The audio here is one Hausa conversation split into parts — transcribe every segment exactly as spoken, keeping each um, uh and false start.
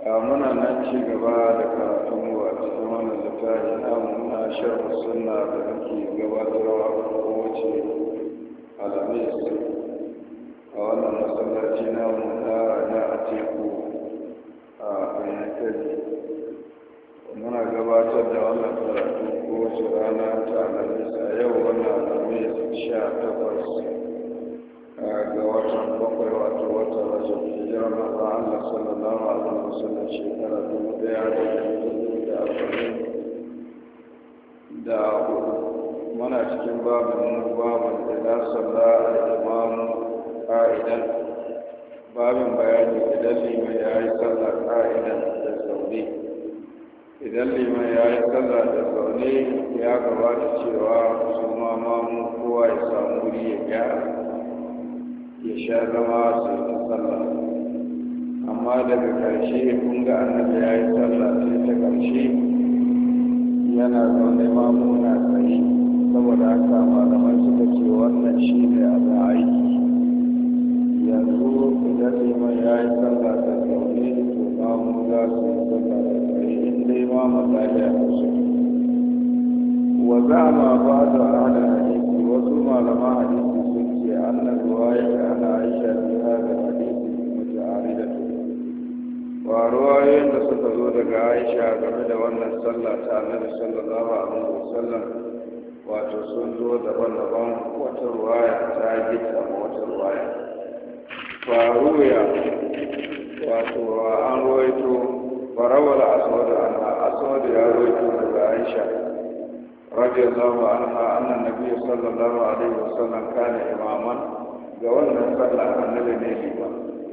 muna nan ci gaba da karatun a cikin wannan littafi namu na sharh sunna da muke gabatarwa kowace alhamis a wannan masallaci namu na na atiku a bayanakari. Muna gabatar da wannan karatu kowace rana ta alhamis a yau wannan alhamis sha takwas ga watan bakwai wato watan rajab hijirar manzon Allah sallallahu alaihi wasallam shekara dubu ɗaya da ɗari da arba'in da hudu. Muna cikin babin babin da na salla al-imam qa'idan, babin bayani idan liman ya yi sallah qa'idan da zaune. Idan liman ya yi sallah da zaune ya gabata cewa su ma mamu kowa ya samu wuri ya gyara ya sha zama su yi sallah, amma daga ƙarshe kun ga annabi ya yi sallah sai ta ƙarshe yana zaune mamu na tsaye. Saboda haka malamai suka ce wannan shi ne abin aiki. Yanzu idan liman ya yi sallah da zaune to mamu za su yi sallah da tsaye in dai mamu lafiya da su. Wa zama ba da ahalin hadisi, wasu malaman hadisi sun ce annan ruwaya ana aisha fi hada hadisi muta'aridatu. Wa ruwayoyin da suka zo daga aisha game da wannan sallah ta annabi sallallahu alaihi wasallam wato sun zo daban-daban, wata ruwaya ta gita wata ruwaya. Faruya wato an ruwaito farawar aswad anha, aswad ya ruwaito daga aisha radiyallahu anha annan nabi sallallahu alaihi wasallam kana imaman ga wannan sallah annabi ne liba.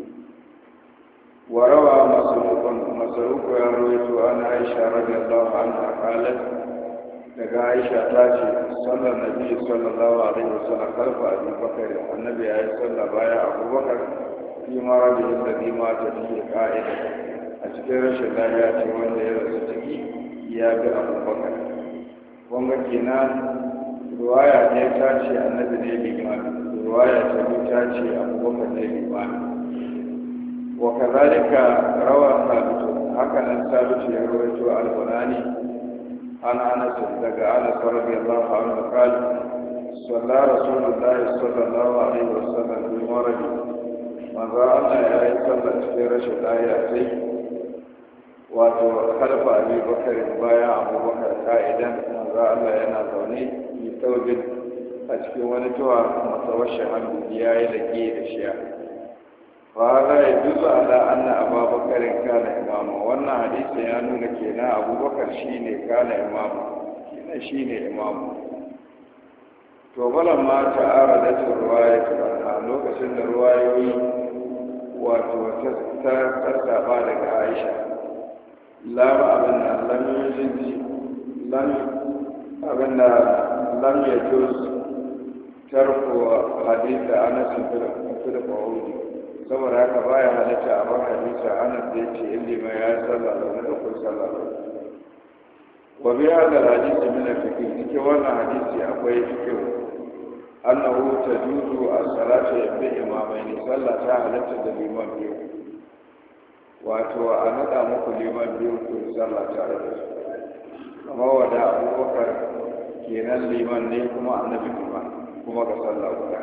warawa masrufun masrufu ya ruwaito an aisha radiyallahu anha qalat daga aisha ta ce sallar nabi sallallahu alaihi wasallam kalfa abi bakar, annabi ya yi sallah baya abubakar fi maradi alladhi mata fihi qa'ida, a cikin rashin lafiya ce wanda ya rasu ciki ya bi abubakar. wanga kenan ruwaya ne ta ce annabi ne limami, ruwaya ta biyu ta ce abubakar ne limami. wa kazalika rawa sabitu, haka nan sabitu ya rawaito al-bunani an anas daga anas radiyallahu anhu qala salla rasulullahi sallallahu alaihi wasallam bi maradi, manzo Allah ya yi sallar cikin rashin lafiya sai wato harfa abi bakar bayan abubakar ka'idan. manzo Allah yana zaune yi taubin a cikin wani tuwa masawashin hannu ya yi lage da shiya. fa za ya duzu ala anna abubakar kana imama, wannan hadisi ya nuna kenan abubakar shine kana imama, kenan shine imamu. to balan ma ta arada ta ruwaya ta lokacin da ruwayoyi wato ta saba daga Aisha, lam abin nan lam yujinji lam abin da lam yajuz tarku hadisa Anas bin Malik, saboda haka baya halatta a bar hadisa Anas da yace illi ma ya sallah da wani kun sallah. wa bi hada hadisi min al-fiqh, cikin wannan hadisi akwai fiqh annahu tajuzu as-salatu bi imamaini, sallah ta halatta da liman biyu, wato a naɗa muku liman biyu ku sallah tare da su, kamar wada abubakar kenan liman ne kuma annabi kuma kuma ga sallah guda.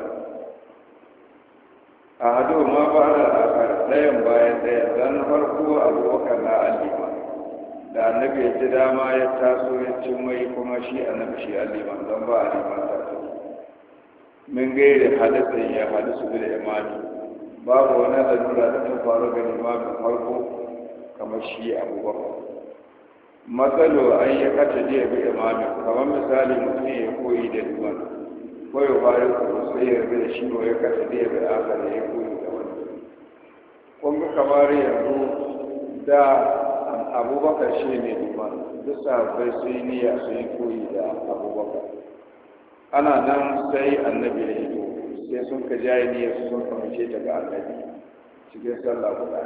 a hado ma ba da akar ɗayan bayan ɗaya, dan farko abubakar na alima da annabi ya ji dama ya taso ya cin mai kuma shi annabi shi aliman, don ba aliman ta so min gairi hadisin ya hadisu bil imani, babu wani lalura da ta faru ga limamin farko kamar shi abubakar. matsalo an yi kata jiya bi imamin, kamar misali mutum ya koyi da liman ko ya fara kuma sai ya rabu da shi ko ya kata jiya bi akar ya koyi da wani. kun ga kamar yanzu da abubakar shi ne liman, duk sahabbai su yi niyya su yi koyi da abubakar. ana nan sai annabi ya hito, sai sun ka jaye niyyar su sun kamace ta ga annabi cikin sallah guda.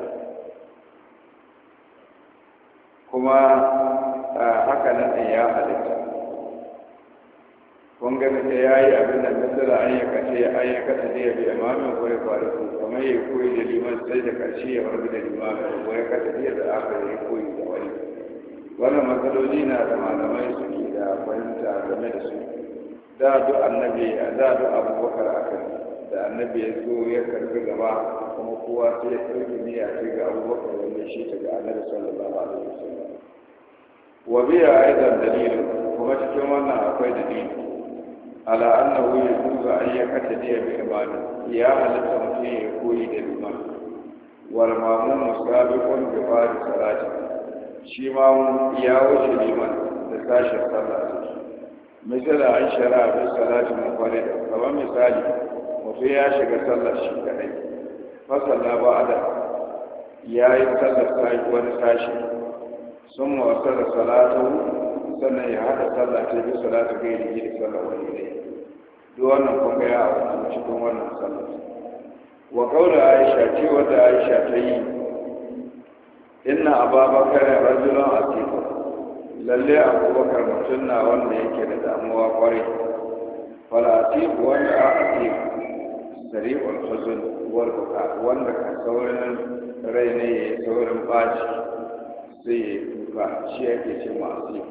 kuma haka nan ɗin ya halitta kun gani da ya yi abin da misala an yi kace an yi kasa da ya bi imamin ko ya faru ko kamar ya koyi da liman sai da karshe ya warbi da limamin ko ya kasa da da aka yi koyi da wani wannan matsaloli na da malamai suke da fahimta game da su da duk annabi da duk abubakar aka da annabi ya zo ya karbi gaba kuma kowa sai ya ɗauki niyya ce ga abubakar wanda shi ta ga annabi sallallahu alaihi wasallam wa biya aidan dalilin kuma cikin wannan akwai dalili ala annahu yajuzu an yaqtadiya bi imani ya halatta mutum ya koyi da liman wal ma'mum musabiqun bi fari salati shi ma ya wuce liman da sashin sallah misali an shara bi salati munfarida kamar misali mutum ya shiga sallar shi kadai fa salla ba'da ya yi sallar sai wani sashi sun mawasar da salatu sannan ya haɗa sallah ta bi salatu gairi da sallar wani ne duk wannan kun ga ya a cikin wannan sallar wa kaula aisha ce wanda aisha ta yi inna ababakar rajulun asifa lalle abubakar mutum na wanda yake da damuwa kwarai fala asif wanda a asif sari'ul huzun wal buka wanda ka saurin rai ne ya saurin baci sai ya kuka shi yake ce ma asif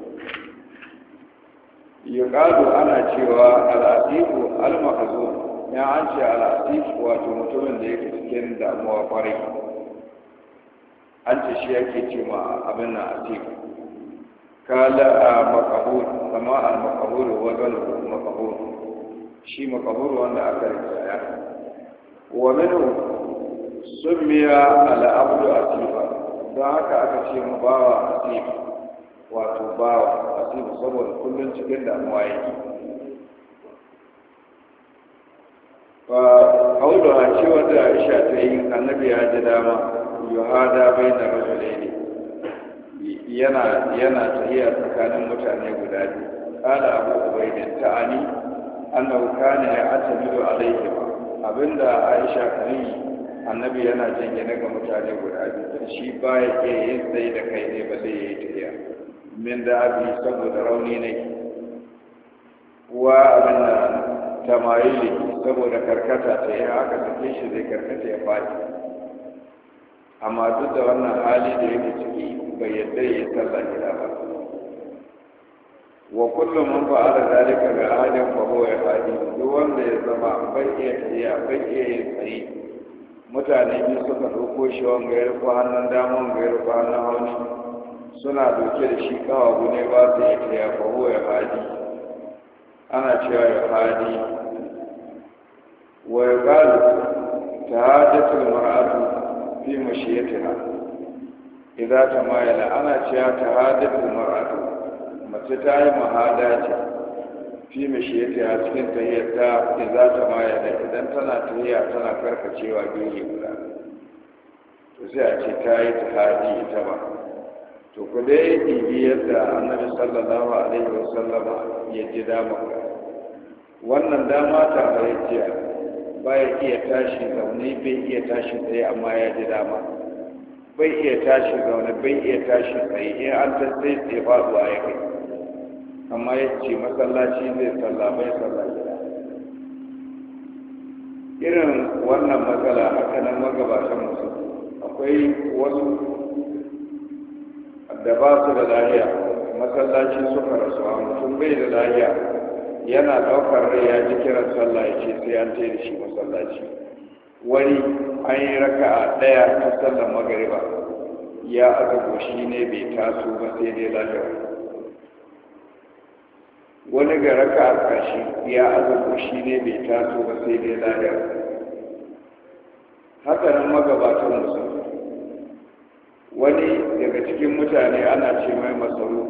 yuqalu ana cewa al-asifu al-mahzun ya an ce al-asifu wato mutumin da yake cikin damuwa kwarai an ce shi yake ce ma abin nan asifu kala a makabur kama al-makabur wa galu makabur shi makabur wanda aka rikaya wa minhu summiya al-abdu asifa don haka aka ce mu bawa asifu wato bawa asifu saboda kullum cikin damuwa yake fa kaulu a ce wanda Aisha ta yi annabi ya ji dama yuhada baina rajulaini yana yana tahiya tsakanin mutane guda biyu qala abu ubayd ta'ani annahu kana ya'tamidu alayhi abinda Aisha kan yi annabi yana jingine ga mutane guda biyu shi baya ke yin sai da kai ne ba zai yi tahiya min da abi saboda rauni ne wa abinda tamayili saboda karkata ta yi aka sake shi zai karkata ya faɗi amma duk da wannan hali da yake ciki bai yadda ya yi sallah gida ba wa kullum man fa'ala zalika ga ahadin fa huwa yahdi duk wanda ya zama bai iya tafiya bai iya yin tsayi mutane biyu suka dauko shi wanga ya rufe hannun dama wanga ya rufe hannun hauni suna dauke da shi kawagu ne ba su iya tafiya fa huwa yahdi ana cewa yahdi wa yuqalu tahadatul mar'atu fi mashiyatiha idza tamayala ana cewa tahadatul mar'atu mace ta yi mahada ce fi mashiyatiha cikin tahiyyata idza tamayala idan tana tahiyya tana karkacewa gehe guda to sai a ce ta yi tahadi ita ba to ku dai ɗibi yadda annabi sallallahu alaihi wasallama ya ji dama wannan dama ta hayyaciya baya iya tashi zaune bai iya tashi tsaye amma ya ji dama bai iya tashi zaune bai iya tashi tsaye in an ta tsaye tsaye faɗuwa ya kai amma ya ce masallaci zai salla bai salla gida irin wannan matsala haka nan magabatan musu akwai wasu da ba su da lahiya masallaci suka rasu a mutum bai da lahiya yana ɗaukar rai ya ji kiran sallah ya ce sai an da shi masallaci wani an yi raka a ɗaya ta sallar magariba ya azago shi ne bai taso ba sai dai lahiya wani ga raka a ƙarshe ya azago shi ne bai taso ba sai dai lahiya haka nan magabatan musu wani daga cikin mutane ana ce mai masaru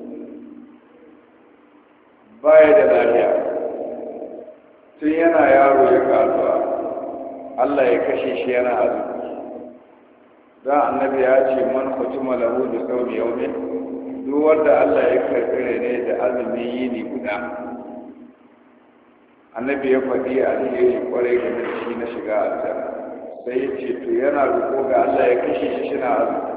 baya da lafiya tun yana yaro ya kasuwa Allah ya kashe shi yana azumi don annabi ya ce man kutuma lahu da sauni yaumin duk wanda Allah ya karkare ne da azumi yini guda annabi ya faɗi alheri kwarai game da shi na shiga aljanna sai ya ce to yana roƙo ga Allah ya kashe shi shina azumi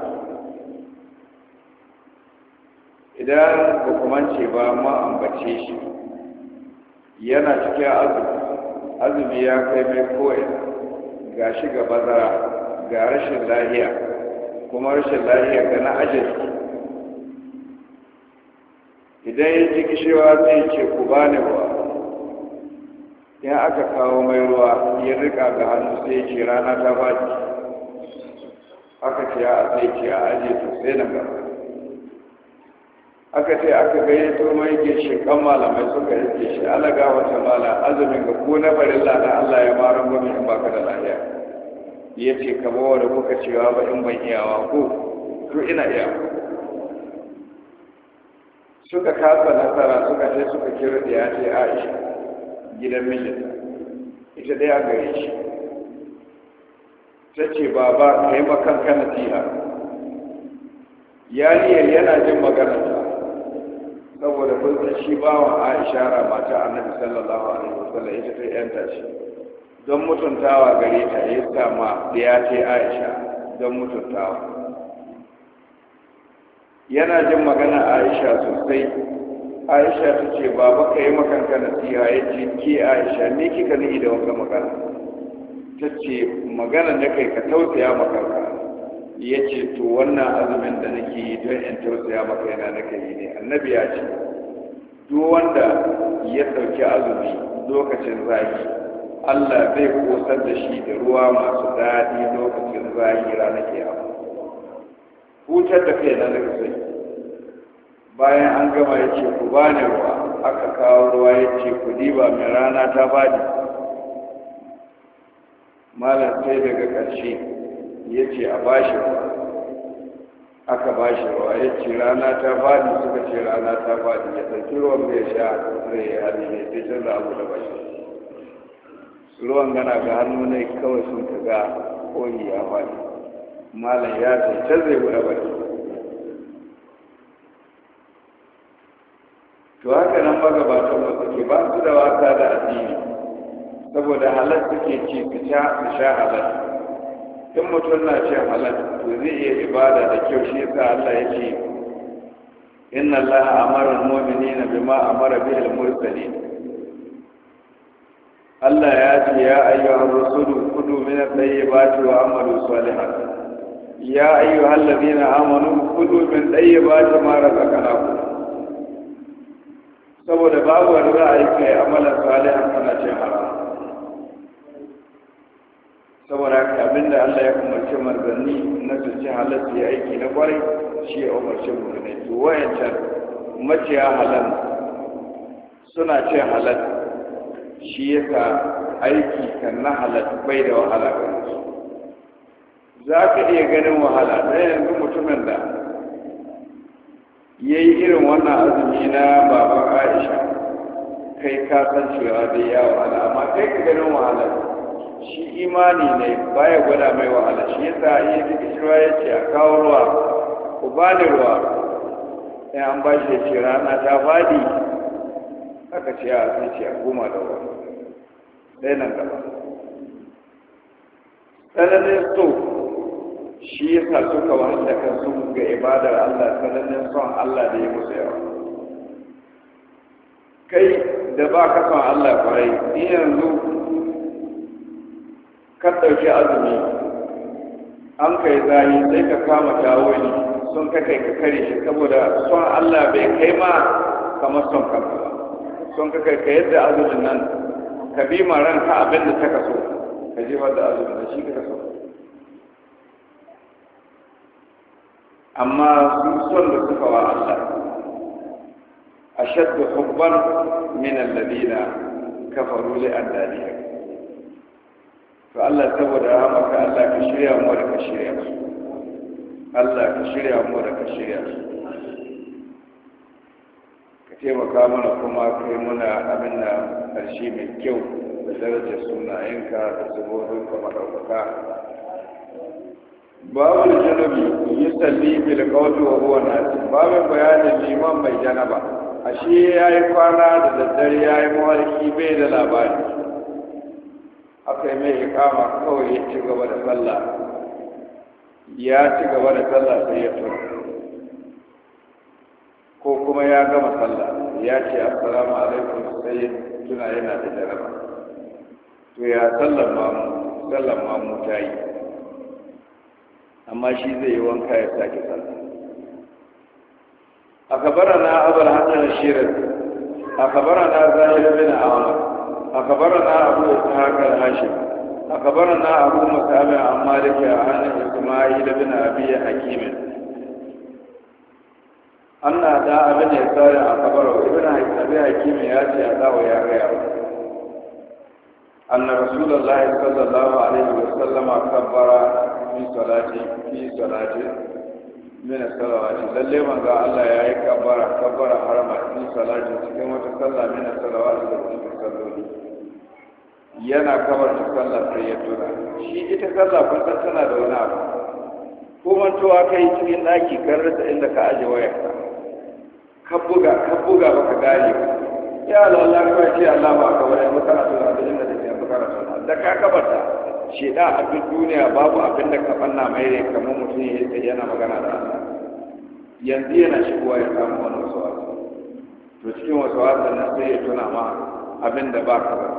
idan ba ku mance ba ma ambace shi yana cikin azumi azumi ya kai mai koyi ga shi ga bazara ga rashin lahiya kuma rashin lahiya ga na ajali idan ya ji kishewa zai ce ku bani ruwa in aka kawo mai ruwa ya rika ga hannu sai ya ce rana ta faɗi aka ce a sai ce a aje to sai nan gaba aka ce aka gayyato mai ginshiƙan malamai suka rike shi alaga wata mala azumin ga ko na barin lana Allah ya mara gwami in baka da lahiya ya ce kama wanda kuka cewa ba in ban iyawa ko to ina iya suka kasa nasara suka ce suka kira da ya ce Aisha gidan mijinta ita dai a gare shi ta ce baba ka yi makanka nasiha yariyar yana jin maganarta saboda kun san shi bawan Aisha ra mata Annabi sallallahu alaihi wasallam ita ta yanta shi don mutuntawa gare ta ya sama da ya ce Aisha don mutuntawa yana jin magana Aisha sosai Aisha ta ce baba ka yi makanka nasiha ya ce ke Aisha me kika ni da wanga magana ta ce magana da kai ka tausaya makanka ya ce to wannan azumin da nake yi don in tausaya maka yana nake yi ne annabi ya ce duk wanda ya ɗauki azumi lokacin zafi Allah zai kosar da shi da ruwa masu daɗi lokacin zafi ranar kiyama hutar da kai na nake sai bayan an gama ya ce ku bani ruwa aka kawo ruwa ya ce ku diba mai rana ta faɗi malam sai daga ƙarshe ya ce a bashi ruwa aka bashi ruwa ya ce rana ta faɗi suka ce rana ta faɗi ya ɗauki ruwan bai sha zai yi hali ne sai canza abu da bashi ruwan gana ga hannu ne kawai sun ka ga koyi ya faɗi malam ya ce can zai buɗe baki to haka nan magabatan ba suke ba su da wasa da addini saboda halar suke ci su sha halar in mutum na cin halal to zai iya ibada da kyau shi yasa Allah ya ce inna Allah amara al-mu'minina bima amara bihi al-mursalin Allah ya ce ya ayyuhar rusulu kudu min at-tayyibati wa amalu salihan ya ayyuhal ladina amanu kudu min tayyibati ma razaqnakum saboda babu wani ra'ayi kai amalan salihan kana cin haram saboda haka abinda Allah ya umarci manzanni na su ci halatta ya aiki na kwarai shi ya umarci mutane to wayancan maciya halal suna cin halal shi yasa aiki kan na halal bai da wahala ga su za ka iya ganin wahala ɗaya yanzu mutumin da ya yi irin wannan azumi na baban Aisha kai ka san cewa bai ya wahala amma kai ka ganin wahala shi imani ne baya gwada mai wahala shi yasa iya ji kishirwa ya ce a kawo ruwa ku ba ni ruwa in an ba shi ya ce rana ta fadi aka ce a sai ce a goma da ruwa ɗaya nan gaba tsananin so shi yasa suka wahanda kansu ga ibadar Allah tsananin son Allah da ya musu yawa kai da ba ka son Allah kwarai ni yanzu ka ɗauki azumi an kai zahi sai ka kama tawoli sun ka kai ka kare shi saboda son Allah bai kai ma kamar son kanka ba son ka kai ka yadda azumin nan ka bi ma ranka abin da ta kaso ka je da azumin da shi ka kaso amma sun son da suka wa Allah ashaddu hubban min alladhina kafaru li andalihim to Allah saboda maka Allah ka shirya mu da ka shirya su Allah ka shirya mu da ka shirya su ka taimaka mana kuma kai muna abin da ƙarshe mai kyau da darajar sunayenka da sabobinka maɗaukaka babu da janabi yi salli bil qawli wa huwa nasi babu bayanin liman mai janaba ashe yayi kwana da daddare yayi mawarki bai da labari aka yi mai ikama kawai ya ci gaba da sallah ya ci gaba da sallah sai ya tura ko kuma ya gama sallah ya ce assalamu alaikum sai tuna yana da jaraba to ya sallama mu sallama mu ta yi amma shi zai yi wanka ya sake sallah أخبرنا أبو الحسن الشيرازي أخبرنا زاهد بن عمرو أخبرنا أبو إسحاق الهاشمي أخبرنا أبو مصعب عن مالك عن إسماعيل بن أبي حكيم أن أداء بن يسار أخبره ابن أبي حكيم يأتي أداء يا غيره أن رسول الله صلى الله عليه وسلم كبر في صلاة في صلاة من الصلوات للي من قال الله يا كبر كبر حرم في صلاة كما تصلى من الصلوات التي تصلي yana kamar ta sallah sai ya tura shi ita sallah kun san tana da wani abu ko mantuwa kai cikin daki kan rasa inda ka aje wayar ka ka buga ka buga baka gane ba ya Allah ka ce Allah ba ka wani makaratu da inda take makaratu da ka kabarta shi da a duk duniya babu abin da ka fanna mai rai kamar mutum ya yi yana magana da Allah yanzu yana shigowa ya samu wani wasu wasu to cikin wasu wasu nan sai ya tuna ma abin da ba ka ba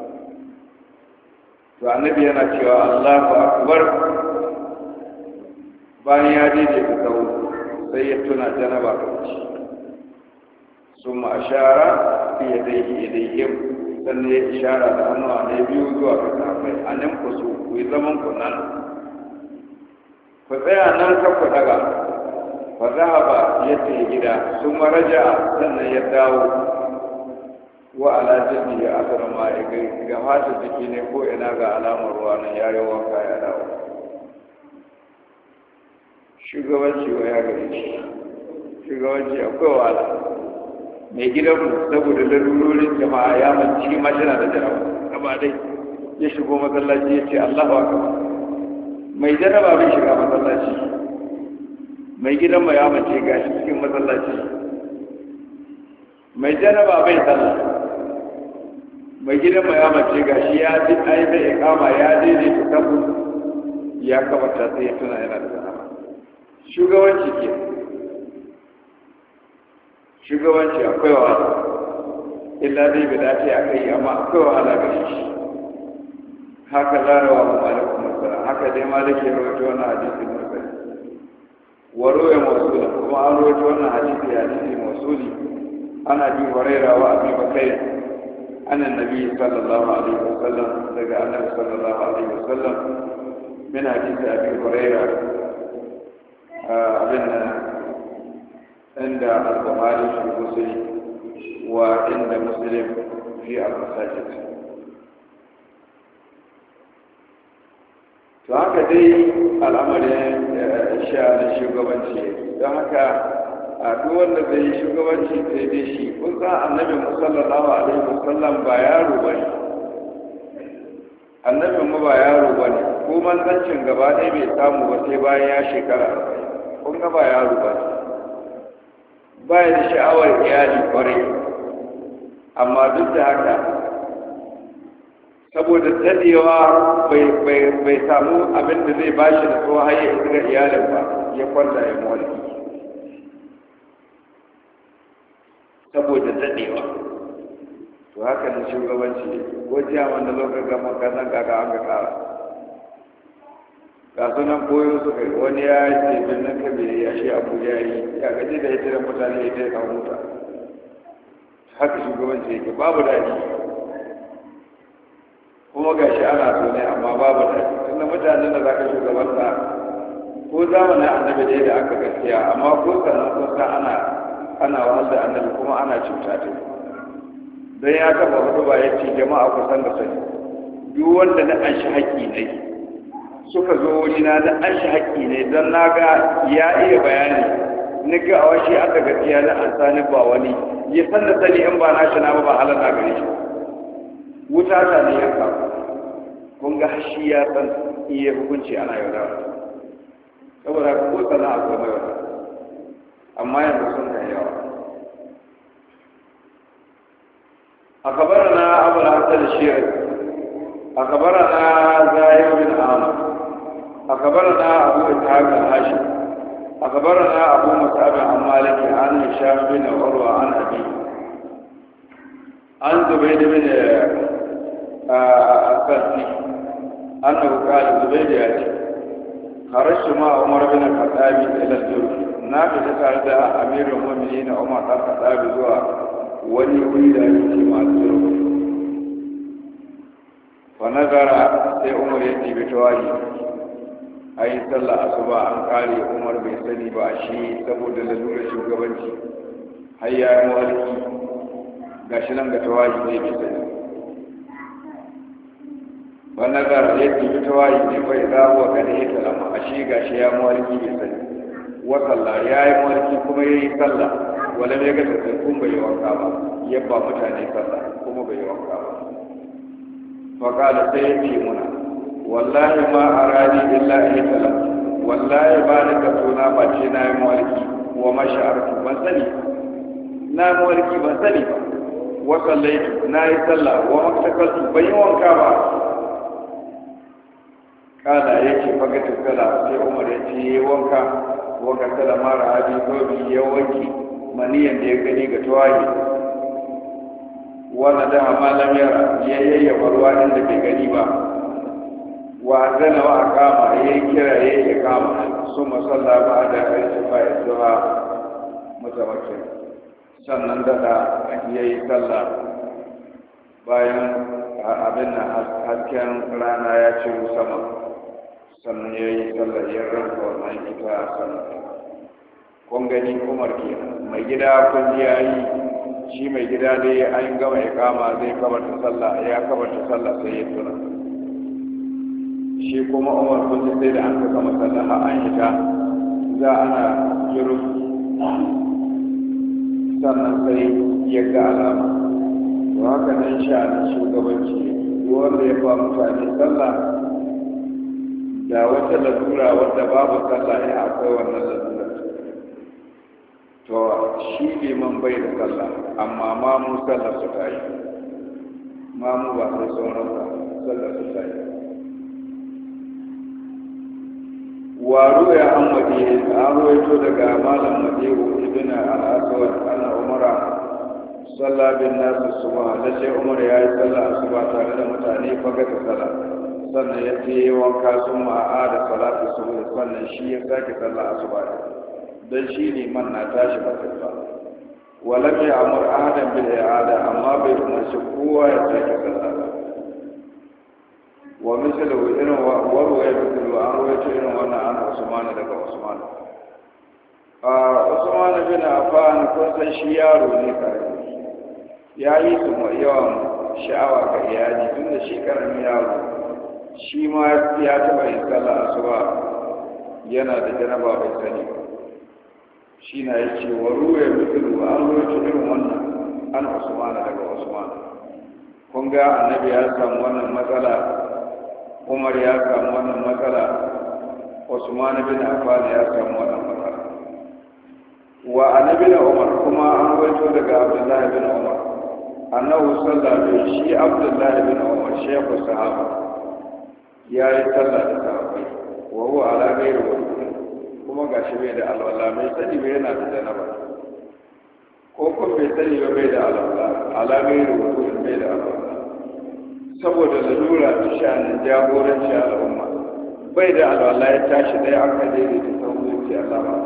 to annabi yana cewa Allahu akbar bayan ya daidai ka kawo sai ya tuna janaba ka ci summa ashara fi yadayhi ilayhim sannan ya ishara da hannuwa ne biyu zuwa ga sahabbai anan ku su ku yi zaman ku nan ku tsaya nan ka ku daga fa zahaba ya tafi gida summa raja'a sannan ya dawo wa ala jini ya asara ma ya gai ga fata jiki ne ko ina ga alamar ruwa nan ya yi wanka ya dawo shugabanci wa ya gari shi shugabanci akwai wahala mai gidanmu saboda lalurorin jama'a ya manci mashina da jarawa gaba dai ya shigo masallaci ya ce Allahu akbar mai jaraba bai shiga masallaci mai gidanmu ya mance gashi cikin masallaci mai jaraba bai sallah mai gidan mai amince ga shi ya ji ai bai kama ya daidaita kafu ya kamata sai ya tuna yana da sana'a shugabanci ke shugabanci akwai wahala illa dai bai dace a kai amma akwai wahala ga shi haka zarawa mu malikun masara haka dai maliki ya rawaito wannan hadisi mursali wa ruwa mawsula kuma an rawaito wannan hadisi hadisi mawsuli ana bi hurairah wa abi bakr عن النبي صلى الله عليه وسلم لقى النبي صلى الله عليه وسلم من حديث أبي هريرة أبن عند البخاري في مسلم وعند مسلم في المساجد فهكذا دي الأمر شأن الشغبانشي فهكذا a duk wanda zai yi shugabanci sai dai shi kun san annabi sallallahu alaihi wasallam ba yaro bane annabin mu ba yaro bane ko manzancin gaba ɗaya bai samu ba sai bayan ya shekara arba'in kun ga ba yaro ba ba ya da sha'awar iyali kwarai amma duk da haka saboda dadewa bai samu abin da zai bashi da tsohon hayar ga iyalin ba ya kwanta ya mulki saboda dadewa to haka ne shugabanci ko jiya wanda lokacin gama kasan kaka an ga kara ga sunan koyo su kai wani ya ce birnin kabe ya shi abuja ya yi ya gaji da hitirar mutane ya kai kawo mota haka shugabanci yake babu daɗi kuma ga shi ana so ne amma babu daɗi tunda mutanen da za ka shugabanta ko zamanin annabi dai da aka gaskiya amma ko sannan kusa ana ana wahal da annabi kuma ana cuta ta don ya taba hudu ba ya ce jama'a kusan da sani duk wanda na an shi haƙƙi ne suka zo wurina na an shi haƙƙi ne don na ga ya iya bayani ni ga a washe aka gaskiya na an sani ba wani ya san da sani in ba na shi na ba ba halar na gare shi wuta ta ne ya kawo kun ga shi ya san iya hukunci ana yaudara saboda ko sana'a ko mai wata amma yanzu sun da yawa أخبرنا أبو الحسن الشيري أخبرنا زاهر بن عامر أخبرنا أبو إسحاق الهاشمي أخبرنا أبو مصعب عن مالك عن هشام بن عروة عن أبيه an zubai da bin a sarfi annahu qala zubai da yace kharashu ma umar bin al-khattab ila al-jurf na fita tare da amirul mu'minin umar bin al-khattab zuwa wani wuri da yake masu jurf fa nazara sai umar ya tibi tawayi ai sallah asuba an kare umar bai sani ba shi saboda lalurar shugabanci har ya yi mawalki gashi nan ga tawayi ne bai sani ba nazara ya tibi tawayi ne bai zawo ga ne ya talama a shi gashi ya mawalki bai sani wa sallah ya yi mawalki kuma ya yi sallah wala mai gasa sai kun bai yi wanka ba yabba mutane sallah kuma bai yi wanka ba faƙala sai ya ce muna wallahi ma a rani illa ya tala wallahi ba ni ka tona ba ce na yi mawarki wa masha'arku ban sani na yi mawarki ban sani ba wa sallaitu na yi sallah wa maktakaltu ban yi wanka ba kala ya ce faga tattala sai umar ya ce ya wanka wa kasala mara abi tobi ya wanki maniyan da ya gani ga tawaye wanda da malam yara ya yayyafa ruwa inda bai gani ba wa azana wa aqama yayi kira yayi iqama summa salla ba'da al-isfa'i duha mutawakkil sannan da yayi sallah bayan abin nan hasken rana ya ci sama sannan yayi sallah ya ranka wannan ita sannan kun gani Umar kenan mai gida kun ji yayi shi mai gida dai an gama iqama zai kabarta sallah ya kabarta sallah sai ya tuna shi kuma umar kun sai da an ka gama sallah har an hita za ana jiru sannan sai ya ga alama to haka nan sha na shugabanci wanda ya ba mutane sallah da wata lalura wadda babu sallah ya akwai wannan lalura to shi liman bai da sallah amma ma mu sallah su ta yi ma mu ba sai sauran sallah su ta yi waru ya an madina an ruwaito daga malam madihu ibn al-aswad anna umara salla bin nas subha da sai umar ya yi sallah asuba tare da mutane faga ta sallah sannan ya ce wanka sun ma'a da salatu subha sannan shi ya sake sallah asuba dan shi ne man na tashi matsala walam ya amur ahadan bil i'ada amma bai umarci kowa ya sake sallah wa misalu irin warwaye misalu an rawaito irin wannan an Usman daga Usman a Usman bin Affan kun san shi yaro ne kai ya yi su mai yawan sha'awa ga iyali tun da shi karamin yaro shi ma ya taba yin sallah asuba yana da janaba bai sani ba shi na yake wa ruwaye misalu an rawaito irin wannan an Usman daga Usman kun ga annabi ya samu wannan matsala Umar ya samu wannan matsala, Usman bin Affan ya samu wannan matsala. Wa annabi da Umar kuma an waito daga Abdullahi bin Umar. Annahu sallallahu alaihi shi Abdullahi bin Umar shehu sahaba. Ya yi sallah da sahabbai. Wa huwa ala ghairi wudu. Kuma gashi bai da alwala mai sani bai yana da janaba. Ko kun bai sani ba bai da alwala, ala ghairi wudu bai da alwala. Saboda lalura ta shanin jagoranci al'umma bai da alwala ya tashi ɗaya aka daidai da sauranci Allah ba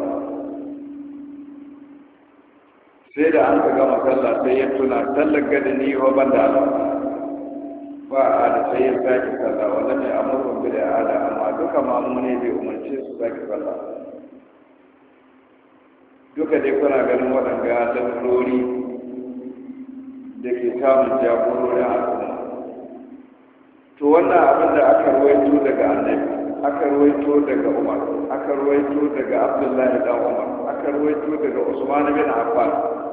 sai da an ka gama sallah sai ya tuna sallar gada ni wa ban da alwala ba a da sai ya sake sallah wanda mai amurkun bi da ala amma duka mamu ne bai umarci su sake sallah duka dai kuna ganin waɗanda lalurori da ke samun jagororin al'umma to wannan abin da aka ruwaito daga annabi aka ruwaito daga umar aka ruwaito daga abdullahi dan umar aka ruwaito daga usman bin affan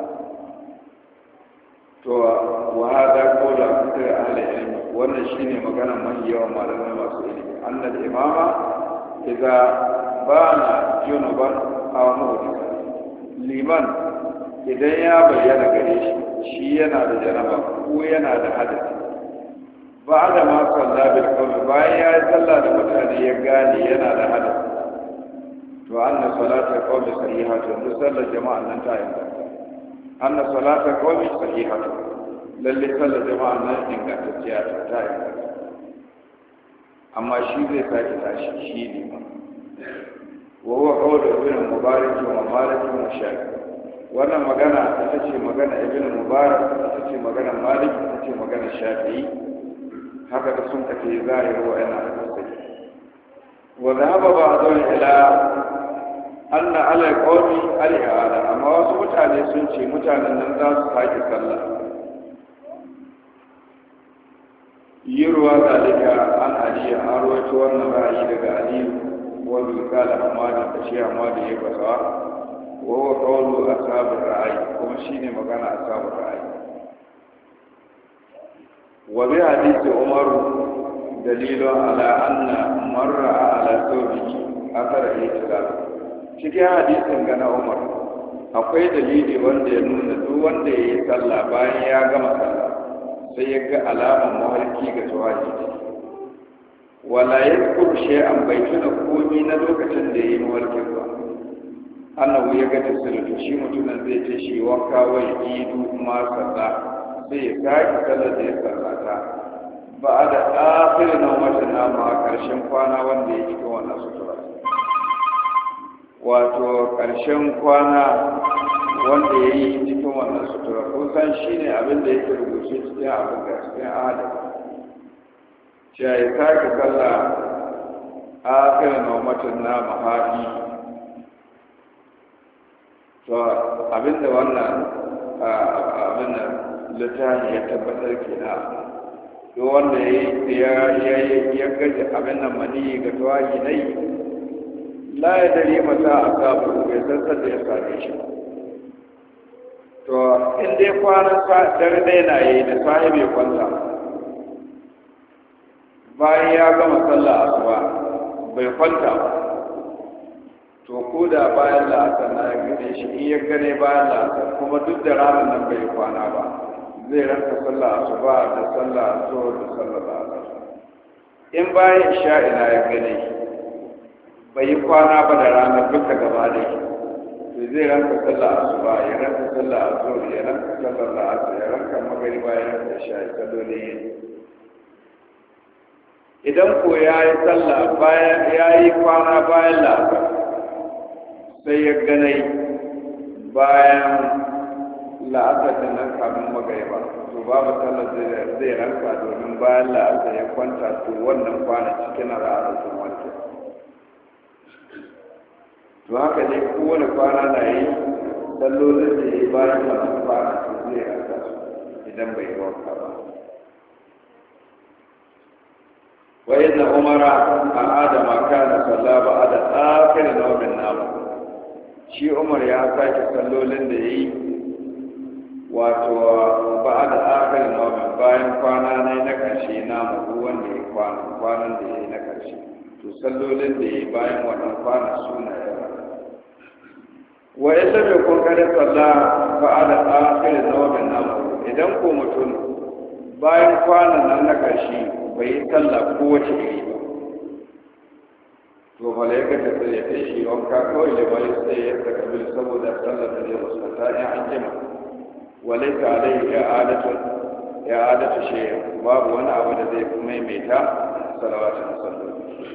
to wa hada qawla kuta ahli ilmi wannan shine maganar mai yawan malamai masu ilimi annal imama idza bana junuban aw muhdisa liman idan ya bayyana gare shi shi yana da janaba ko yana da hadisi ba da ma sallah bil qawmi bayan ya yi sallah da mutane ya gane yana da hadisi to anna salata qawmi sahihatu duk sallar jama'a nan ta yi anna salata qawmi sahihatu lalle sallar jama'a nan ingantacciya ta ta inganta amma shi zai sake tashi shi ne ma wa huwa qawlu ibn mubarak wa malik wa shafi wannan magana ita ce magana ibn mubarak ita ce magana malik ita ce magana shafi'i haka da sun kace zahiru wa ina hadisi wa dhahaba ba'dun ila anna ala qawmi al-i'ada amma wasu mutane sun ce mutanen nan za su sake sallah yirwa zalika an aliyu an rawaito wannan ra'ayi daga aliyu wanda kala hamadu da shi hamadu ya fasa wa huwa qawlu ashabir ra'ayi kuma shine magana ashabir ra'ayi wa bi hadisi umar dalilun ala anna marra ala thawbihi athara ihtilal cikin hadisin ga na umar akwai dalili wanda ya nuna duk wanda ya yi sallah bayan ya gama sallah sai ya ga alaman mawarki ga tawaji wala ya kurshe an bai tuna komi na lokacin da ya yi mawarkin ba annabu ya ga tasiratu shi mutumin zai ce shi wanka wai idu ma sallah sai ya sake sallar da ya sallata ba a da afirin na wata nama a ƙarshen kwana wanda ya cikin wannan sutura wato ƙarshen kwana wanda ya yi cikin wannan sutura kusan shi ne abin da yake rubuce cikin abin da cikin adam cewa ya sake sallah akirin naumatin na mahaɗi to abin da wannan abin da littafi ya tabbatar ke na duk wanda ya gaji abin nan mani ga tawahi na yi la ya dare mata a sabu bai san da ya same shi to in dai kwanan dare ɗaya na yi da sahi bai kwanta bayan ya gama sallah asuba bai kwanta ba to ko da bayan la'asar na ya gane shi in ya gane bayan la'asar kuma duk da ranar nan bai kwana ba zai ranka sallah asuba da sallah zuwa da sallah la'asar in bayan isha'i na ya gane bai yi kwana ba da ranar duka gaba da shi to zai ranka sallah asuba ya ranka sallah azhar ya ranka sallah la'asar ya ranka magariba ya ranka isha'i sallolin yin idan ko ya yi sallah bayan ya yi kwana bayan la'asar sai ya ganai bayan la'asar da nan kamin magariba to babu sallar zai ranka domin bayan la'asar ya kwanta to wannan kwana cikin ra'asar sun wanke to haka ne kowane kwana na yi sallolin da ya yi bayan wannan kwana to zai ranka su idan bai yi wanka ba wa inna umara an adama kana salla ba da akhir nawmin nam shi umar ya sake sallolin da yayi wato ba da akhir nawmin bayan kwana ne na karshe na mu wanda ya kwana kwanan da yayi na karshe to sallolin da yayi bayan wannan kwana suna yawa wa illa bi kun kada salla ba da akhir nawmin nam idan ko mutum bayan kwanan nan na karshe bai yi sallah kowace iri ba to malaika ta tsaye ta shi wanka kawai da bai sai ya saka bil saboda sallar da ya musanta in an jima walaika alai ya adatu ya adatu shi babu wani abu da zai maimaita salawatin sallar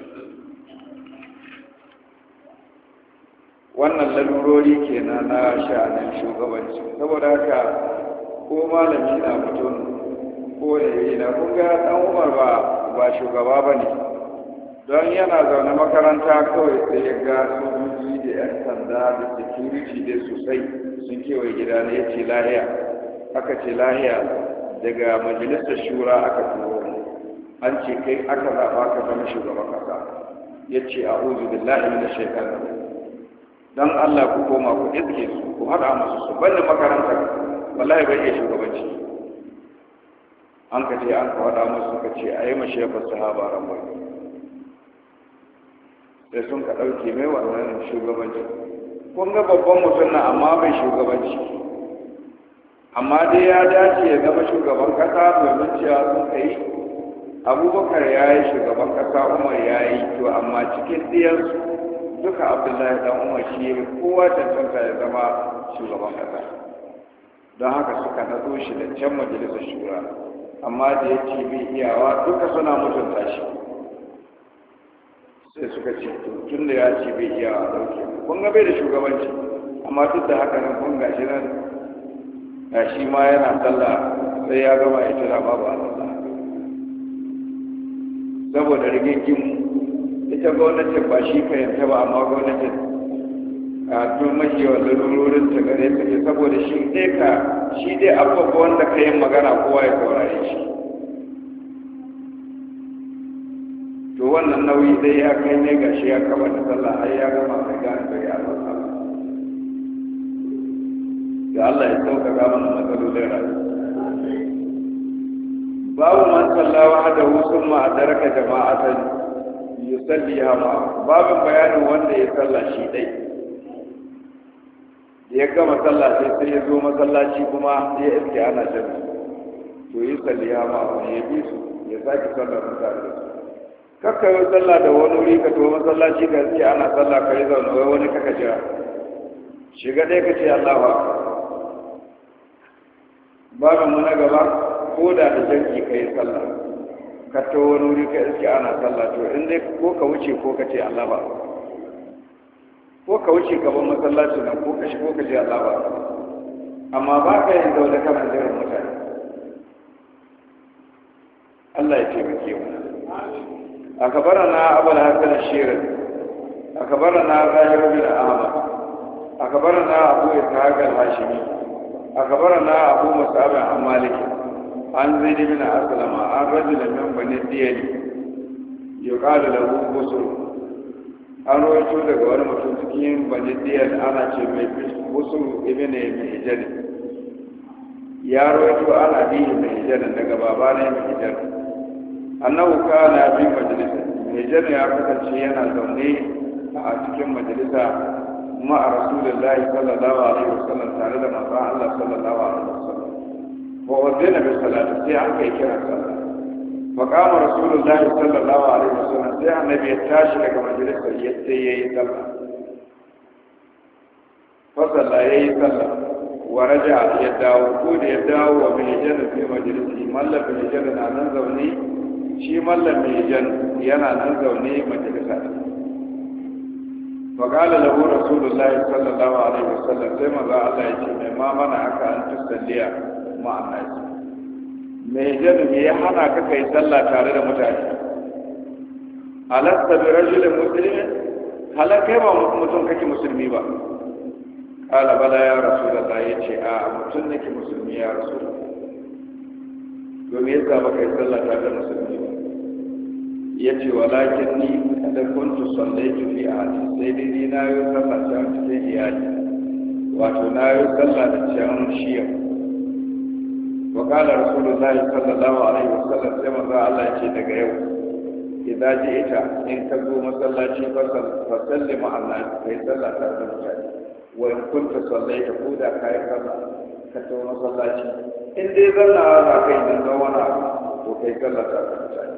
wannan lalurori kenan na sha'anin shugabanci saboda haka ko malami na mutum ko da yi na kunga dan umar ba ba shugaba ba ne don yana zaune makaranta kawai sai ya ga sojoji da yan sanda da security da sosai sun kewaye gida ne ya ce lahiya aka ce lahiya daga majalisar shura aka turo an ce kai aka zaɓa ka zama shugaban kasa ya ce a uzu billahi min shaitan don allah ku koma ku iske su ku haɗa musu su bani makaranta wallahi bai iya shugabanci an ka ce an ka waɗa musu ka ce a yi mashefar sahaba ramar sai sun ka ɗauke mai wannan shugabanci kun ga babban mutum na amma bai shugabanci amma dai ya dace ya zama shugaban ƙasa domin cewa sun ka yi abubakar ya yi shugaban ƙasa umar ya yi to amma cikin ɗiyarsu duka abdullahi dan umar shi ya kowa cancanta ya zama shugaban ƙasa don haka suka nazo shi da can majalisar shura amma da ya ce bai iyawa duka suna mutunta shi sai suka ce tun da ya ce bai iyawa dauke kun ga bai da shugabanci amma duk da haka nan kun gashi nan gashi ma yana sallah sai ya gama ya tura babu Allah saboda rigingin ita gwamnatin ba shi fahimta ba amma gwamnatin a tun mashi wa lalurorin ta gare ta ke saboda shi ɗai ka shi dai abubuwa wanda ka yin magana kowa ya saurare shi to wannan nauyi dai ya kai ne ga shi ya kama da sallah har ya gama mai gane bai ya zama da Allah ya sauƙaƙa mana matsalolin rayuwa babu man sallawa hada wusun ma a daraka jama'atan yusalliha ma babin bayanin wanda ya salla shi dai ya gama sallah sai sai ya zo masallaci kuma ya iske ana jami to yi salliha ma wani ya bi su ya sake sallar mutane da su kakka yi sallah da wani wuri ka to masallaci ka iske ana sallah ka yi zaune wai wani kaka jira shiga ɗaya ka ce Allahu akbar babin mu na gaba ko da da janki ka yi sallah ka to wani wuri ka iske ana sallah to in dai ko ka wuce ko ka ce Allah ba ko ka wuce ka bar masallacin nan ko ka shigo ka ce Allah ba amma ba ka yin zaune kana jiran mutane Allah ya taimake mu akabarana abul hasan shirin akabarana zahir bin ahmad akabarana abu ishaq al-hashimi akabarana abu mus'ab al-malik an zaid bin aslama an rajul min bani diyali yuqalu lahu busur an rawaito daga wani mutum cikin bani diyal ana ce mai busur ibn hijr ya rawaito ana bi mai hijr daga baba ne mai hijr annahu kana bi majalisa hijr ya kasance yana zaune a cikin majalisa ma a rasulullahi sallallahu alaihi wasallam tare da manzon Allah sallallahu alaihi wasallam وأذن بالصلاة سيعا كي كنا صلاة فقام رسول الله صلى الله عليه وسلم سيعا النبي يتاشي لك مجلس يتي يصلى فصلى يصلى ورجع يداو كود يداو ومهجن في مجلسه ملا بمهجن ننزوني شي ملا بمهجن ينا ننزوني مجلسات فقال له رسول الله صلى الله عليه وسلم سيما ذا الله يتي ما منعك أن تصلي ma'ana me jami me ya hana ka kai sallah tare da mutane alasta bi rajulin muslimin halan kai ba mutum kake musulmi ba kala bala ya rasulullah yace a mutum nake musulmi ya rasulullah domin yasa ba kai sallah tare da musulmi ba yace walakin ni kada kuntu sallaitu fi ahli sai dai ni na yi sallah ta cikin iyali wato na yi sallah da cikin shiya وقال رسول الله صلى الله عليه وسلم كما قال الله يجي daga yau idan ji ita in ka zo masallaci fa sallima Allah kai sallah tare da mutane wa in kunta sallaita ko da kai sallah ka zo masallaci in dai zanna za kai dan ga wani to kai sallah tare da mutane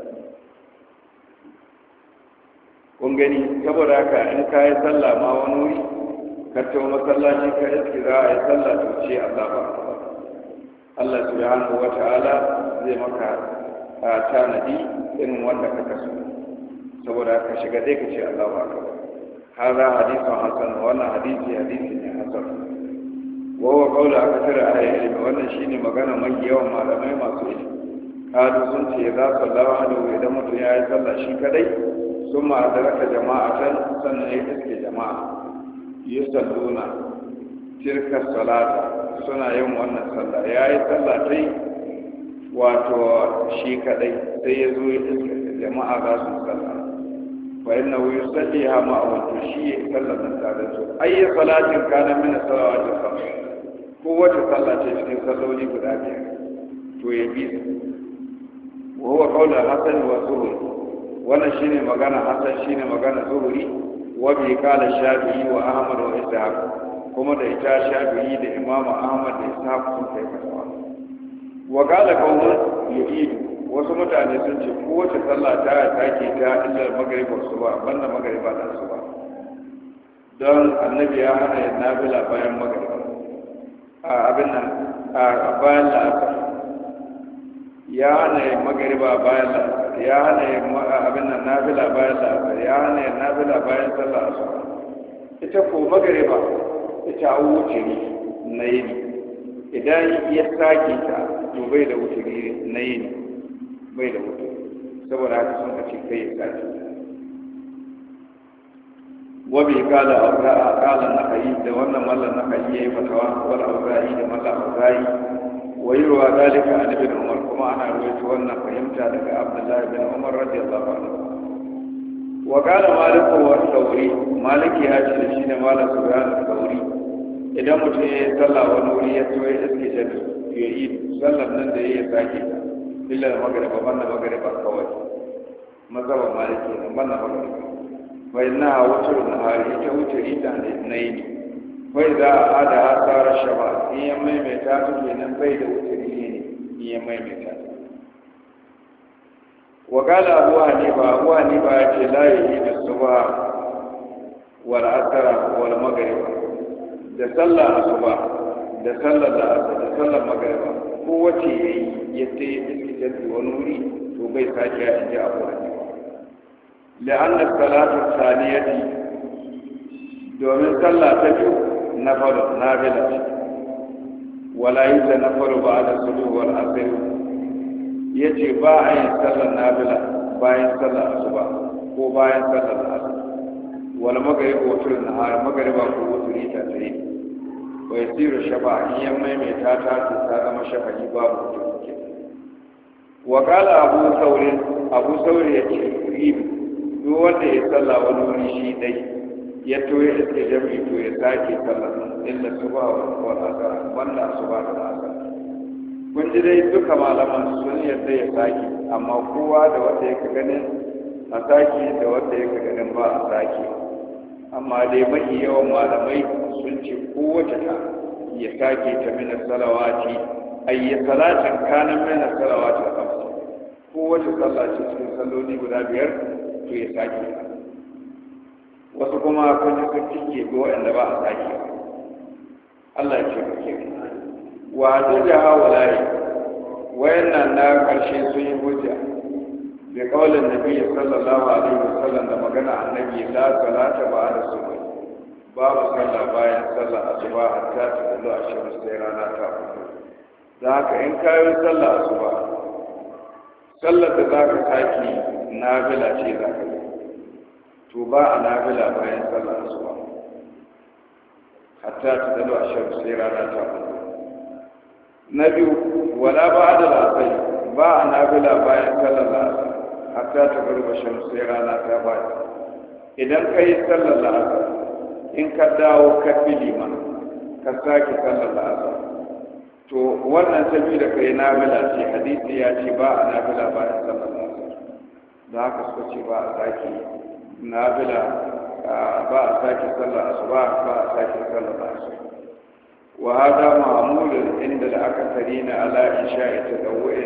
kun gani saboda haka in kai sallah ma wani wuri ka zo masallaci ka iski za a yi sallah to ce Allah ba Allah subhanahu wa ta'ala zai maka tanadi irin wanda ka kaso saboda ka shiga dai ka ce Allahu akbar hada hadithun hasan wannan hadisi hadisi ne hasan wa huwa qawlu akthar ahli ilmi wannan shine magana mai yawan malamai masu ilimi kadu sun ce za su lawa hadu idan mutum ya yi sallah shi kadai sun ma adraka jama'atan sannan ya iske jama'a yusalluna tilka salata suna yin wannan sallah ya yi sallah dai wato shi kadai sai ya zo ya iska jama'a za su sallah fa inna hu yusalliha ma wato shi ya sallah nan tare su ayya salatin kana min salawati khams ko wata sallah ce cikin salloli guda biyar to ya bi wa huwa qawlu hasan wa zuhri wannan shine magana hasan shine magana zuhri wa bi qala shafi'i wa ahmad wa ishaq kuma da ita shafi'i da imamu ahmad da ishaq sun kai fatawa wa qala qawmun yu'idu wasu mutane sun ce kowace sallah ta take ta illa maghrib wa subha banda magriba da subha don annabi ya hana yin nafila bayan magriba a abin nan a bayan la'asar ya hana yin magariba bayan la'asar ya hana yin abin nan nafila bayan la'asar ya hana yin nafila bayan sallah asuba ita ko magariba ita an wuce na yini idan ya sake ta to bai da wuce na yini bai da wuce saboda haka sun kace kai ya sake wabi kala auza'a kala nahayi da wannan mallan nahayi yayi fatawa wal auza'i da mallan auza'i wa yurwa dalika an ibn umar kuma ana rawaito wannan fahimta daga abdullahi bin umar radiyallahu anhu wa qala malik wa thawri maliki ya ce shi ne malam subhan thawri idan mutum ya yi sallah wani wuri ya so ya iske jadu ya yi sallar nan da ya sake ta illa magriba banda magriba kawai mazhab maliki ne banda magriba wai na wutar nahari ita wuce ita ne na yini wai za a hada hasar shaba in ya maimaita su kenan bai da wuce ne in ya maimaita wa kala abu hanifa abu hanifa ya ce la yi da suba wal asara wal magriba da sallar asuba da sallar da asar da sallar magriba ko wace yayi ya tayi iskitar wani wuri to bai sake ya inji abu hanifa لأن الصلاة الثانية دومين صلى تجو نفل نافلة ولا يتنفل بعد الصبح والعصر يجي باين صلى نافلة باين صلى الصبح ko bayan sallar asar wala magariba wutar nahar magariba ko wutar ita tare wa yasiru shafa in yan maimaita ta to ta zama shafa'i babu wutar ke wa qala abu saurin abu saurin yace duk wanda ya sallah wani wuri shi dai ya toye iske jami'i to ya sake sallah illa suba wa asar wanda suba da asar kun ji dai duka malaman sun yadda ya sake amma kowa da wanda yake ganin a sake da wanda yake ganin ba a sake amma dai mafi yawan malamai sun ce kowace ta ya sake ta mina salawati ayya salatin kanan mina salawati a kamsa kowace sallah ce cikin salloli guda biyar to ya sake wasu kuma kun ji sun cike ga waɗanda ba a sake Allah ya ce ka ke wa ta jaha walayi wayannan na ƙarshe sun yi hujja bi qaulin nabi sallallahu alaihi wasallam da magana annabi la salata ba'da subh babu sallah bayan sallah asuba hatta ta dalo a shirin sai rana ta fito da haka in kayi sallah asuba sallar da za ka sake nafila ce za ka yi to ba a nafila bayan sallar asuba hatta ta dalo a shirin sai rana ta fito na biyu wala ba da lasai ba a nafila bayan sallar lasai hatta ta garba shan sai rana ta bada idan ka yi sallar la'asar in ka dawo ka fi liman ka sake sallar la'asar to wannan tafi da kai nafila ce hadisi ya ce ba a nafila bayan sallar la'asar da haka suka ce ba a sake nafila ba a sake sallar asuba ba a sake sallar la'asar wa hada ma'mulun inda al-akatharina ala isha'i tadawwu'in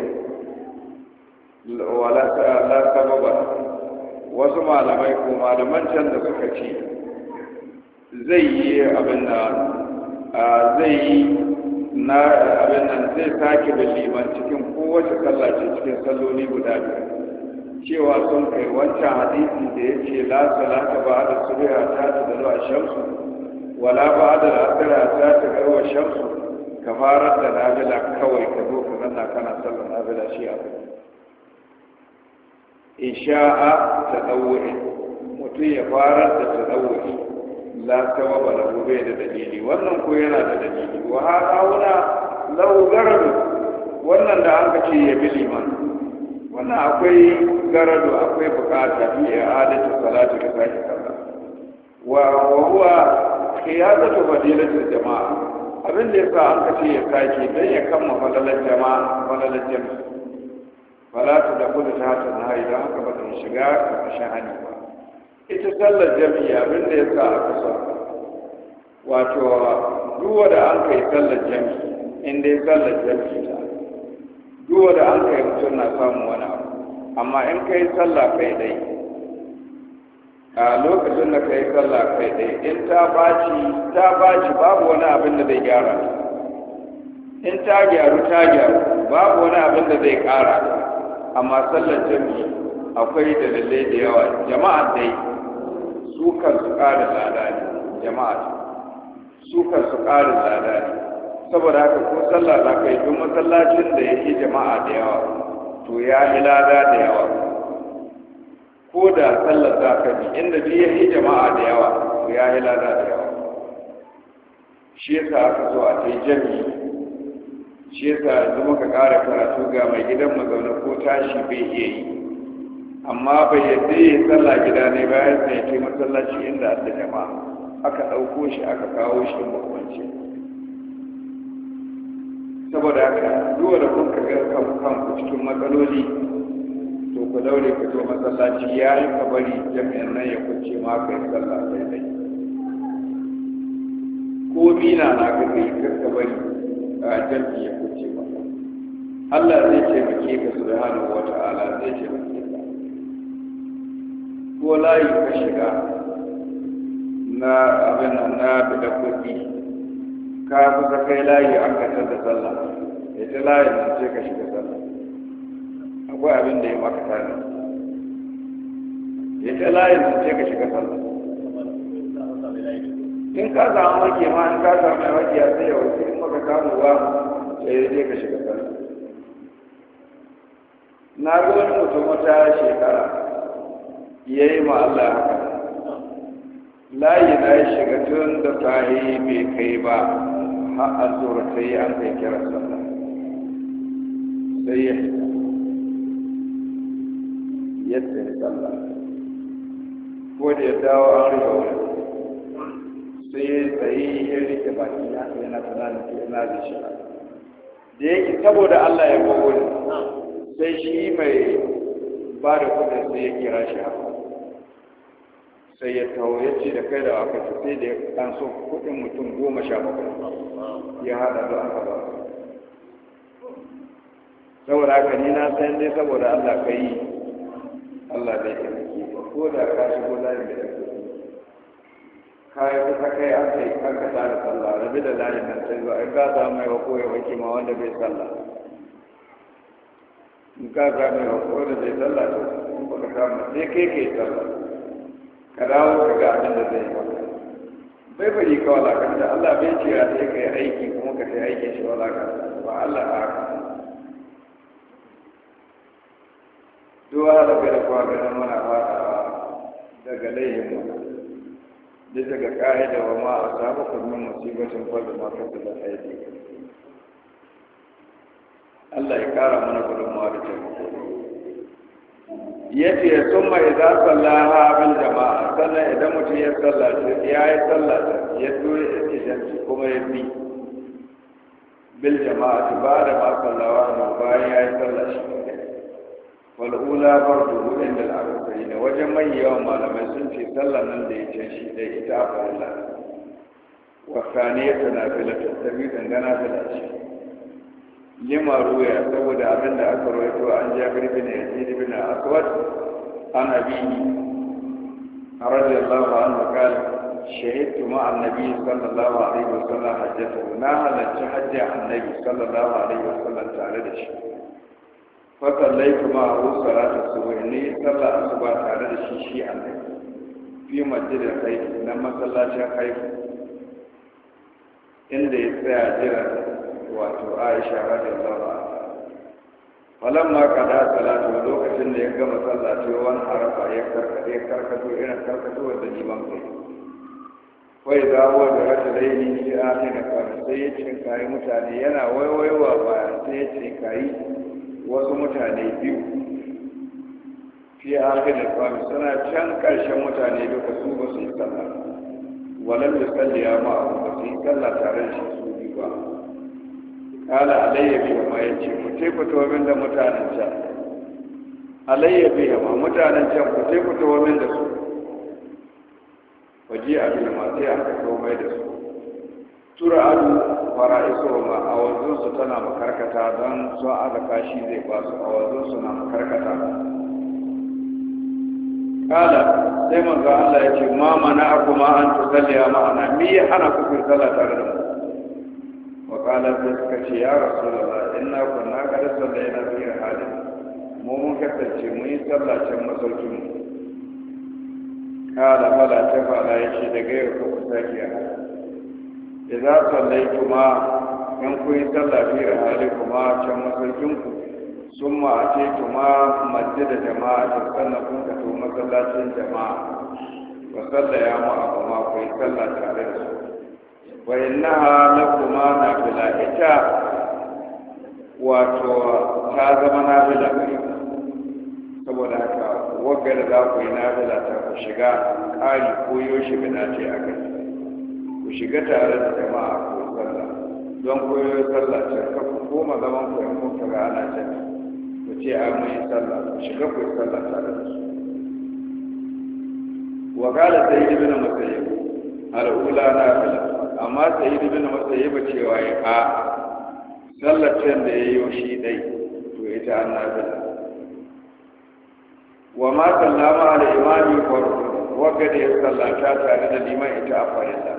wala la sababa wasu malamai ko malaman can da suka ce zai yi abin da zai yi na abin nan zai sake da liman cikin kowace sallah ce cikin salloli guda biyar cewa sun kai wancan hadisi da ya ce la salata ba da subha ta ta da shamsu wala ba da asira ta ta garwa shamsu kafarar da nafila kawai ka zo ka zanna kana sallar nafila shi abin isha'a ta ɗauwuri mutum ya fara da ta ɗauwuri la sababa da bai da dalili wannan ko yana da dalili wa haka wuna lau garadu wannan da an ce ya bi liman wannan akwai garadu akwai bukata fi i'adatu salati ga sake sallah wa wa huwa qiyadatu fadilatul jama'a abin da yasa an ce ya sake dan ya kama fadalar jama'a fadalar jama'a fala ta da kudu ta hata na idan haka ba ta shiga ƙarƙashin hani ba ita sallar jami'i abin da ya sa aka sa wato duwa da an kai sallar jami'i in dai sallar jami'i ta duwa da an kai mutum na samun wani abu amma in kai sallah kai dai a lokacin da kai sallah kai dai in ta baci ta baci babu wani abin da zai gyara in ta gyaru ta gyaru babu wani abin da zai ƙara, amma sallar jami'i akwai dalilai da yawa. Jama'a dai su kan su ƙarin lada ne, jama'a su kan su ƙarin lada ne. Saboda haka ko sallah za ka yi duk masallacin da yake jama'a da yawa to ya yi lada da yawa. Ko da sallar za ka bi inda duk ya yi jama'a da yawa to ya yi lada da yawa. Shi yasa aka so a ta yi jami'i. Shi yasa yanzu muka ƙara karatu ga mai gidan mazauna ko tashi bai iya yi, amma bai yadda ya yi sallah gida ne bayan sai ya ce masallaci inda aka jama'a aka ɗauko shi aka kawo shi makwanci. Saboda haka duwa da kun ga kanku cikin matsaloli to ku daure ku zo masallaci ya yi ka bari jami'an nan ya kunce ma ka yi sallah daidai. Ko mina na ka kai ka bari a jami'i ya kunce ba. Allah zai taimake ka subhanahu wa ta'ala zai taimake ka. Ko layi ka shiga na abin na da kuɗi ka kusa kai layi an kasar da sallah ya ta layin nan ce ka shiga sallah akwai abin da ya maka tare ya ta layin nan ce ka shiga sallah in ka samu maki ma in ka samu mai maki ya sai ya wuce in maka samu ba sai ya je ka shiga sallah. Na ga wani mutum wata shekara ya yi ma Allah haka layi na ya shiga tun da sahi bai kai ba har a zura sai an kai kira sallah sai ya shiga yadda ya sallah ko da ya dawo an riga wani sai ya tsaye ya rike baki ya yana tunanin ke yana da shi da yake saboda Allah ya gogo ne sai shi mai ba da kudin sai ya kira shi haka sai ya taho ya ce da kai da aka ci sai da an so kudin mutum goma sha bakwai ya hada da aka ba saboda haka ni na san dai saboda Allah ka yi Allah zai taimake ka ko da ka shigo layin da ya kuɗi ka yi kusa kai an kai an ka tsara sallah rabi da layin nan sai zuwa in ka samu mai wako ya wake ma wanda bai sallah in ka samu mai wako wanda bai sallah to ba ka samu sai kai kai sallah ka dawo ka ga abin da zai yi maka bai bari ka walakanta Allah bai ce ya sai ka yi aiki kuma ka sai aikin shi walakanta ba Allah a haka duwa da gada kuwa ganin mana fadawa daga laihin mu bisa ga ƙa'ida wa ma a samu kurmin musibatin kwallo ma kasa da aiki Allah ya ƙara mana gudunmawa da taimako ya ce sun mai za sallaha bil jama'a sannan idan mutum ya sallace ya yi sallata ya tura iskisanci kuma ya bi bil jama'a ba da ma sallawa na bayan ya yi sallashi wal'ula fardu inda al'arufai ne wajen mai yawan malamai sun ce sallar nan da ya can shi dai ita a farilla wakane ya tana filatar ta biyu dangana filaci lima ruya saboda abin da aka rawaito an jabir bin yazid bin aswad an abihi radiyallahu anhu qala shahidtu ma'a an-nabi sallallahu alaihi wasallam hajjatahu na halarci hajji annabi sallallahu alaihi wasallam tare da shi fa sallaitu ma'ahu salatu subh ni sallah asuba tare da shi shi annabi fi masjidil khayf na masallacin khayf inda ya tsaya jira wato Aisha radiyallahu anha falamma kada salatu lokacin da ya gama sallah sai wani harafa ya karkade karkato irin karkato wanda liman kai wai da huwa da rajulaini fi akhir kan sai ya cin kai mutane yana waiwaiwa baya sai ya cin kai wasu mutane biyu fi akhir kan suna can karshen mutane duka su ba su yi sallah walan yusalli ya ma ba su yi sallah tare da shi su biyu ba kala alayya biya ma ya ce ku ce ku min da mutanen can alayya biya ma mutanen can ku ce ku min da su waje a biya ma sai an ka mai da su tura adu fara iso ma a wanzun su tana makarkata don sun aka kashi zai ba su a wanzun su na makarkata kala sai manzo Allah ya ce ma mana akuma an tusalliya ma'ana me ya hana ku sallah tare da mu wa qala sai suka ce ya rasulullah inna kunna qad sallayna fi halin mu mun kasance mun yi sallah can masaukin mu kala fala ta fala yace daga yau ko ku sake a idza sallaytuma in ku yi sallah fi halin kuma can masaukin ku summa ataytuma masjid jama'a sannan kun ka to masallacin jama'a wa sallaya ma abu ma ku yi sallah tare da su wa innaha lakuma nafila ita wato ta zama nafila gare saboda haka wagga da za ku yi nafila ta ku shiga ƙari ko yoshi bida ce a kai ku shiga tare da jama'a ku sallah don koyo sallah ce ka ku koma zaman ku in kun kaga ana can ku ce a mun yi sallah ku shiga ku yi sallah tare da su wa qala sayyid ibn musayyib al-ula nafila amma sayyid ibn musayyib cewa ya a sallar can da yayi shi dai to ita an nafila wa ma sallama ala imami farko wanda da ya sallata tare da liman ita a farilla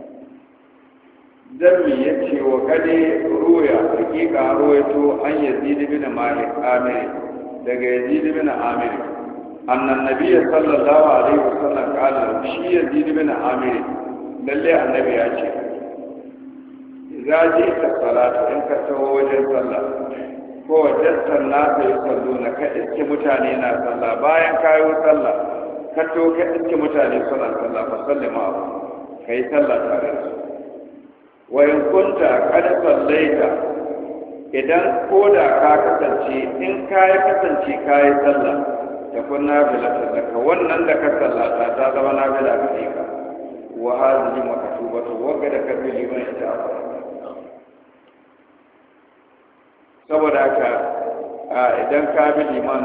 dan mi yace wa kade ruya hakika ruwaito an yazid bin malik amir daga yazid bin amir annan nabiy sallallahu alaihi wasallam kala shi yazid bin amir lalle annabi ya ce idza jita salatu in ka tawo wajen sallah ko wajen na ka yi sallo na ka iske mutane na sallah bayan kayo sallah ka to ka iske mutane suna sallah fa sallama abu ka yi sallah tare da su wa in kunta kad sallaita idan ko da ka kasance in ka yi kasance ka yi sallah ta kun nafila sallaka wannan da ka sallata ta zama nafila ka ka wa hadhihi maktubatu wa kada ka bi liman ita saboda haka idan ka bi liman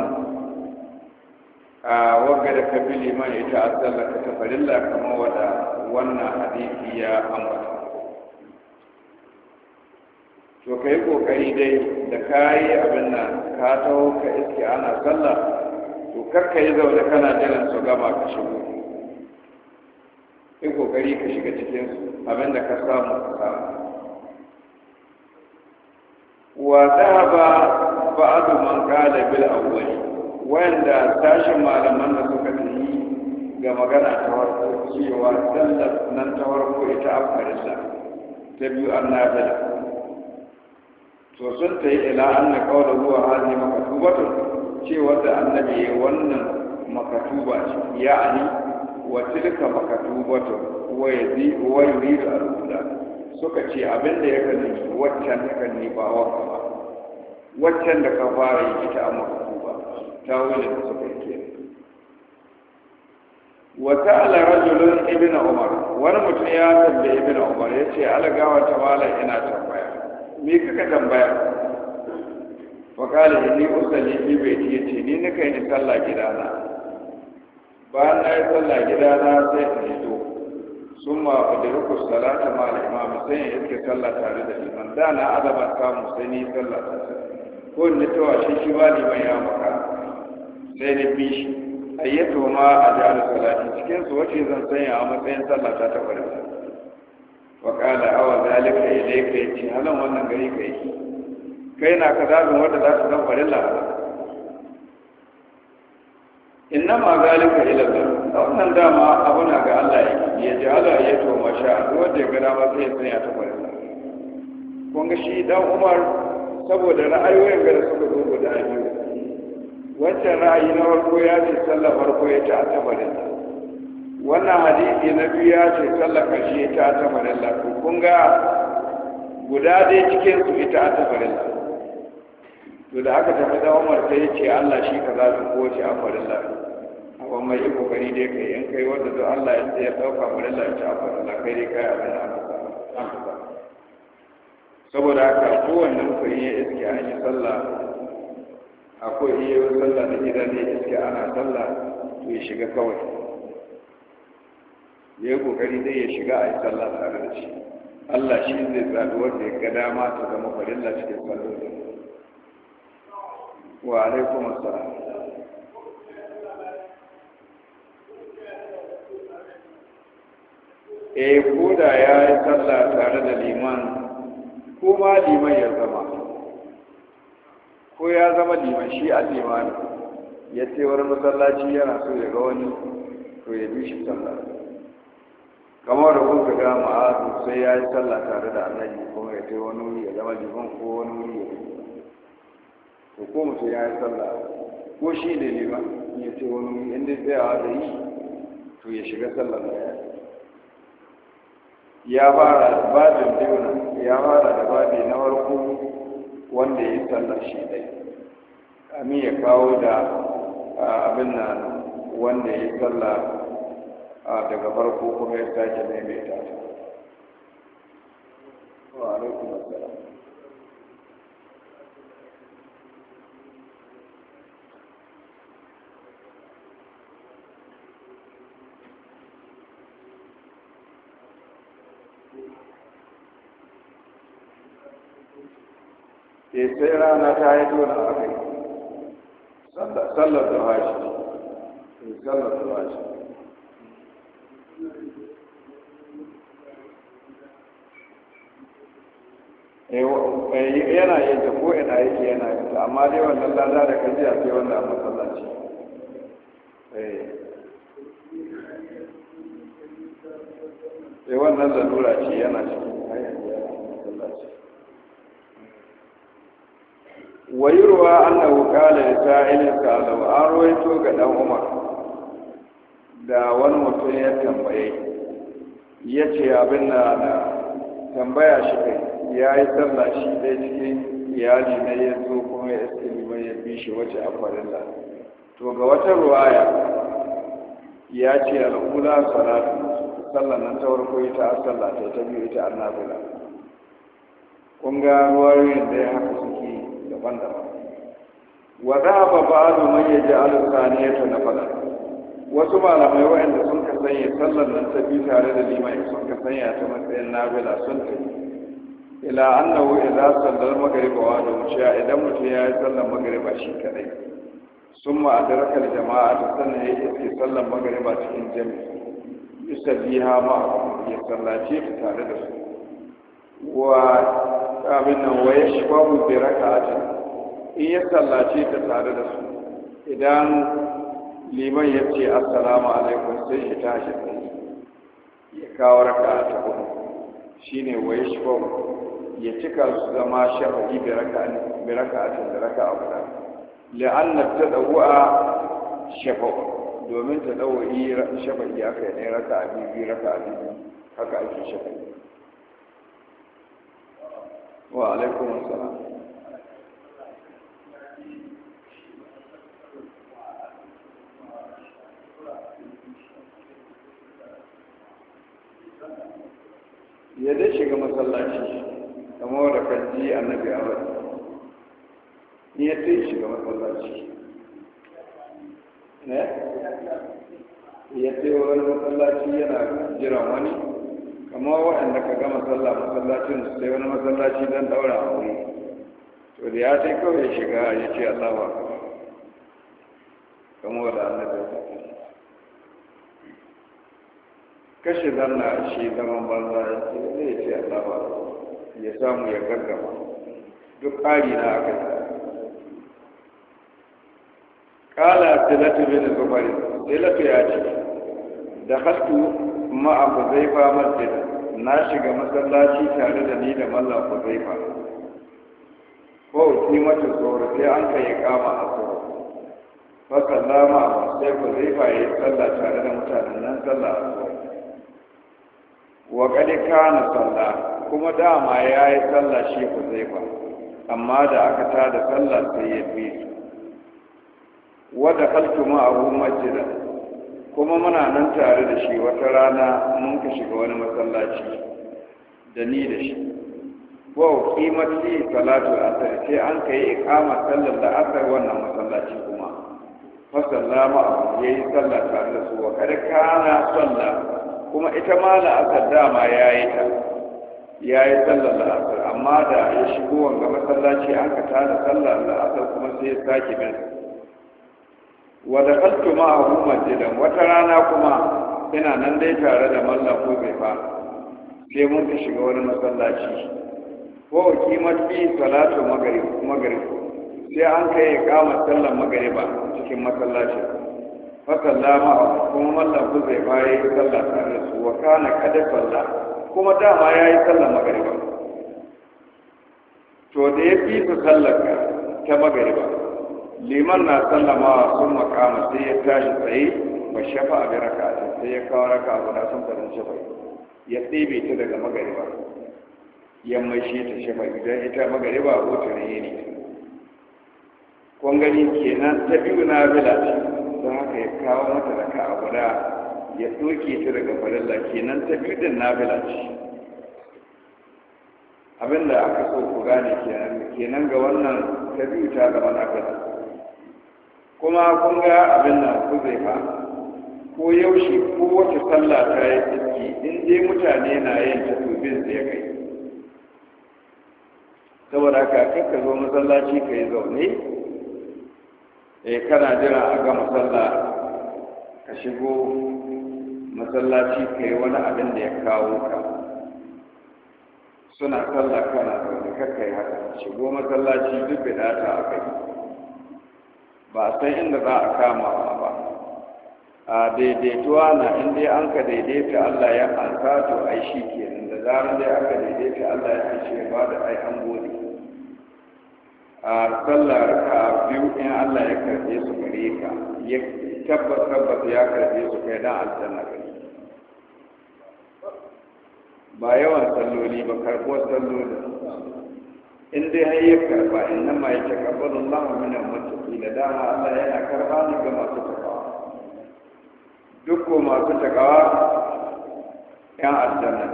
a wanga da ka bi liman ita a tsallaka ta farilla kamar wada wannan hadisi ya ambata to ka yi kokari dai da ka yi abin nan ka taho ka iske ana sallah to kar ka yi zaune kana jiran su gama ka shigo yi kokari ka shiga cikinsu abin da ka samu ka samu wa dhahaba ba'd man qala bil awwal wanda tashin malaman da suka yi ga magana ta farko cewa sallar nan ta farko ita afarilla ta biyu annabila to sun ta yi ila anna qawla huwa hadhihi makatubatu cewa da annabi wannan makatuba ce ya'ani wa tilka makatubatu wa yadi wa yuridu al-huda suka ce abin da ya kalli waccan ta kalli ba wanka ba waccan da ka fara yi ita amma ku ba ta wani da suka yi ke wata ala rajulun ibn umar wani mutum ya tambaye ibn umar ya ce alagawa ta mala ina tambaya me kaka tambaya fa kala inni usalli fi baiti yace ni nika yi sallah gidana bayan na yi sallah gidana sai in fito sun ma ƙuduruku salata ma al'imamu sai ya iske sallah tare da liman da na azaba samu sai ni sallah tare ko ni tawa shi shi ba liman ya maka sai ni bi shi ayyato ma a jihar salati cikin su wace zan sanya a matsayin sallah ta tabbata wa qala awa zalika ilayka yace halan wannan gari kai kai na ka zabin wanda za su zan farilla innama zalika ila Allah wannan dama abu na ga Allah yake ya ji Allah ya to masha wanda ya ga dama sai ya sanya ta farilla kun ga shi dan Umar saboda ra'ayoyin da suka zo guda biyu wancan ra'ayi na farko ya ce sallar farko ya ta ta farilla wannan hadisi na biyu ya ce sallar karshe ya ta ta farilla kun ga guda dai cikin su ita ta farilla to da aka tafi da Umar sai ya ce Allah shi kaza su ko shi a farilla amma mai yi kokari dai kai in kai wanda zo Allah ya ya dauka farilla ya ci a farilla kai dai kai abin da aka sa saboda haka kowanne ku yi iske an yi sallah akwai iya yin sallah da gida ne iske ana sallah to ya shiga kawai ya yi kokari dai ya shiga a yi sallah tare da shi Allah shi zai zaɓi wanda ya ga dama ta zama farilla cikin sallolin wa alaikum assalam eh koda ya yi sallah tare da liman ko ma liman ya zama ko ya zama liman shi a limani ya ce wani masallaci yana so ya ga wani to ya bi shi sallah kamar da kuka ga ma'azu sai ya yi sallah tare da annabi kuma ya ce wani wuri ya zama liman ko wani wuri ya bi to ko mutum ya yi sallah ko shi ne liman ya ce wani wuri inda tsayawa da yi to ya shiga sallah da ya ya fara da babin biyu ya fara da babi na farko wanda ya yi sallah shi dai amin ya kawo da abin nan wanda ya yi sallah daga farko kuma ya sake maimaita ta wa alaikum assalam e sai rana ta yi dole a kai sallar da hashi sallar da hashi yana yin ta ko ina yake yana yin ta amma dai wannan lada da kaji a sai wanda a masallaci sai wannan lalura ce yana cikin hanyar masallaci wayurwa annahu qala li sa'ilin sa'alu an rawaito ga dan Umar da wani mutum ya tambaye yace abin da tambaya shi kai ya yi sallah shi dai cikin iyali na ya zo kuma ya iske liman ya bi shi wace a farilla to ga wata ruwaya ya ce al'ula salatu sallan nan ta farko ita a sallah ta ta biyu ita an nafila kun ga ruwayoyin da ya haka suke daban-daban wa dhaba ba'du man yaj'alu thaniyata nafila wasu malamai waɗanda sun ka sanya sallar nan ta biyu tare da liman sun ka sanya ta matsayin nafila sun tafi ila annahu idza sallal maghriba wa da wuciya idan mutum ya yi sallar maghriba shi kadai summa adraka al jama'a sannan ya yi sallar maghriba cikin jami'i yusalliha ma ya sallace ta tare da su wa abin nan wa yashbahu bi rak'atin in ya sallace ta tare da su idan liman ya ce assalamu alaikum sai shi tashi tsaye ya kawo raka'a ta hudu shine wa yashbahu ya cika su zama shafa'i bi raka'atin da raka'a guda la'anna tadawwa shafa'u domin tadawwi shafa'i aka yi raka'a biyu raka'a biyu haka ake shafa'i wa alaikum assalam ya dai shiga masallaci kamar da kan ji annabi a wani ni ya dai shiga masallaci ne ya dai wani masallaci yana jiran wani kamar waɗanda ka gama sallah masallacin su sai wani masallaci don daura a wuri to da ya sai kawai ya shiga ya ce Allah ba kamar da annabi ya kashe zanna shi zaman banza ya ce zai ce Allah ba ya samu ya gaggama duk ƙari na aka yi ƙala silatu bin zubari silatu ya ce da haltu ma'a huzaifa masjid na shiga masallaci tare da ni da mallan huzaifa ko ki mata tsoro sai an kai kama a tsoro fa sallama sai huzaifa ya yi sallah tare da mutanen nan sallah a tsoro wa kadi kana sallah kuma dama ya yi sallah shi huzaifa amma da aka tada sallah sai ya bi wa da kaltu ma'ahu masjidan kuma muna nan tare da shi wata rana mun ka shiga wani masallaci da ni da shi wa qimati salatu asr sai an kai iqama sallar da asr wannan masallaci kuma fa sallama yayi sallah tare da su wa kada kana sallah kuma ita ma la'asar dama yayi ta yayi sallar la'asar amma da ya shigo wanga masallaci an ka tada sallar la'asar kuma sai ya sake bin wa dakhaltu ma'ahu masjidan wata rana kuma ina nan dai tare da mallan ko bai fa sai mun ka shiga wani masallaci ko kimat fi salatu maghrib maghrib sai an kai iqamar sallar magriba cikin masallaci fa sallama kuma mallan ku zai bayi sallah tare su wa kana kada sallah kuma dama yayi sallar magriba to da ya fi su sallar ta magriba liman na sallama sun makama sai ya tashi tsaye ba shafa a raka sai ya kawo raka guda sun karin shafa ya ɗebe ta daga magariba ya maishe ta shafa idan ita magariba a wata ne ne kun gani kenan ta biyu na bila ce don haka ya kawo mata raka a guda ya doke ta daga farilla kenan ta biyu din na bila ce abinda aka so ku gane kenan ga wannan ta biyu ta gaba na bila kuma kun ga abin nan ku zai fa ko yaushe ko wace sallah ta yi tsiki in dai mutane na yin ta tubin sai kai saboda haka kai ka zo masallaci ka yi zaune eh kana jira a gama sallah ka shigo masallaci ka yi wani abin da ya kawo ka suna sallah kana zaune kakka yi haka shigo masallaci duk bidata a kai ba a san inda za a kama ba a daidaituwa na inda an ka daidaita Allah ya ansa to ai shi kenan da zarar dai aka daidaita Allah ya ce ba da ai an gode a sallar ka biyu in Allah ya karbe su gare ka ya tabbata tabbata ya karbe su kai dan aljanna kai ba yawan salloli ba karbo salloli in dai har ya karba inna ma yake kabbalu Allah min al-muttaqin da dama Allah yana karba ne ga masu takawa duk ko masu takawa yan aljanna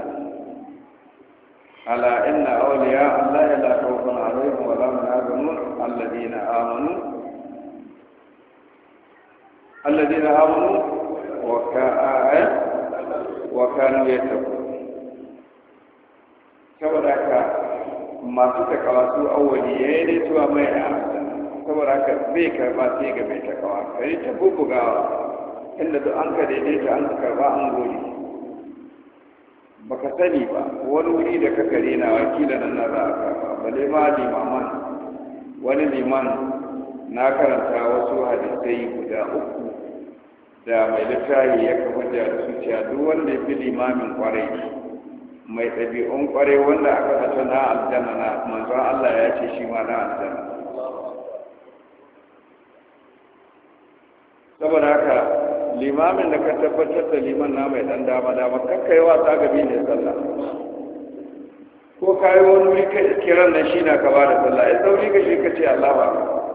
ala inna awliya Allah la khawfun alaihim wa la hum yahzanun alladhina amanu alladhina amanu wa ka'a wa kanu yattaqun saboda ka masu takawa su awwali yayi ne zuwa mai a saboda haka zai karba sai ga mai takawa kai ta bubugawa inda duk an ka daidaita an karba an gode baka sani ba wani wuri da ka kare na wakila nan na za a karba bale ma limaman wani liman na karanta wasu hadisai guda uku da mai littafi ya kafa da su cewa duk wanda ya fi limamin kwarai mai ɗabi'un kwarai wanda aka zata na aljanna na manzon Allah ya ce shi ma na aljanna saboda haka limamin da ka tabbatar da liman na mai dan dama dama kakka yi wasa gabi ne sallah ko ka yi wani wuri ka kiran nan shi na ka ba da sallah ya sauri ka shi ka ce Allah ba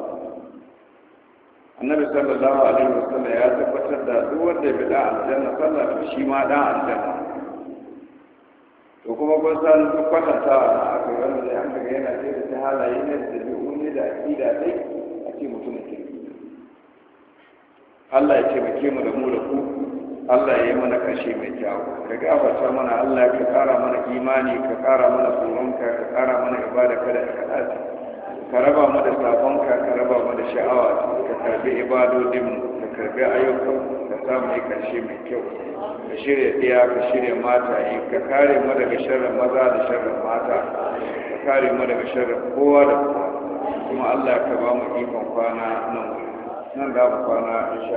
annabi sallallahu alaihi wasallam ya tabbatar da duk wanda ya bi da aljanna sallah shi ma dan aljanna to kuma kun san duk kwatantawa na aka yi wanda zai an daga yana ce da ta halaye ne da dabi'u ne da aƙida dai a ce mutum ke Allah ya taimake mu da mu da ku Allah ya yi mana ƙarshe mai kyau ka gafarta mana Allah ka ƙara mana imani ka ƙara mana tsoronka ka ƙara mana ibada kada ka dace ka raba mu da sabonka ka raba mu da sha'awa ka karbi ibadodinmu ka karbi ayyukan ka samu yi ƙarshe mai kyau ka shirya ɗiya ka shirya mata yi ka kare mu daga sharrin maza da sharrin mata ka kare mu daga sharrin kowa da kowa kuma Allah ka ba mu ikon kwana nan nan da mu kwana insha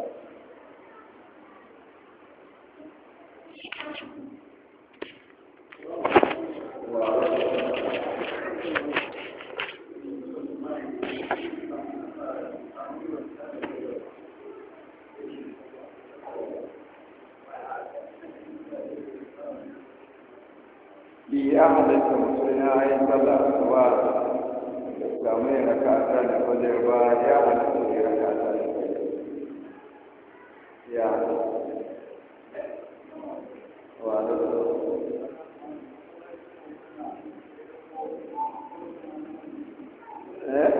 ya halatta mutum ya yi sallah ba da samu yin rakata da wajen ba ya halatta ya rakata da ya halatta wa halatta eh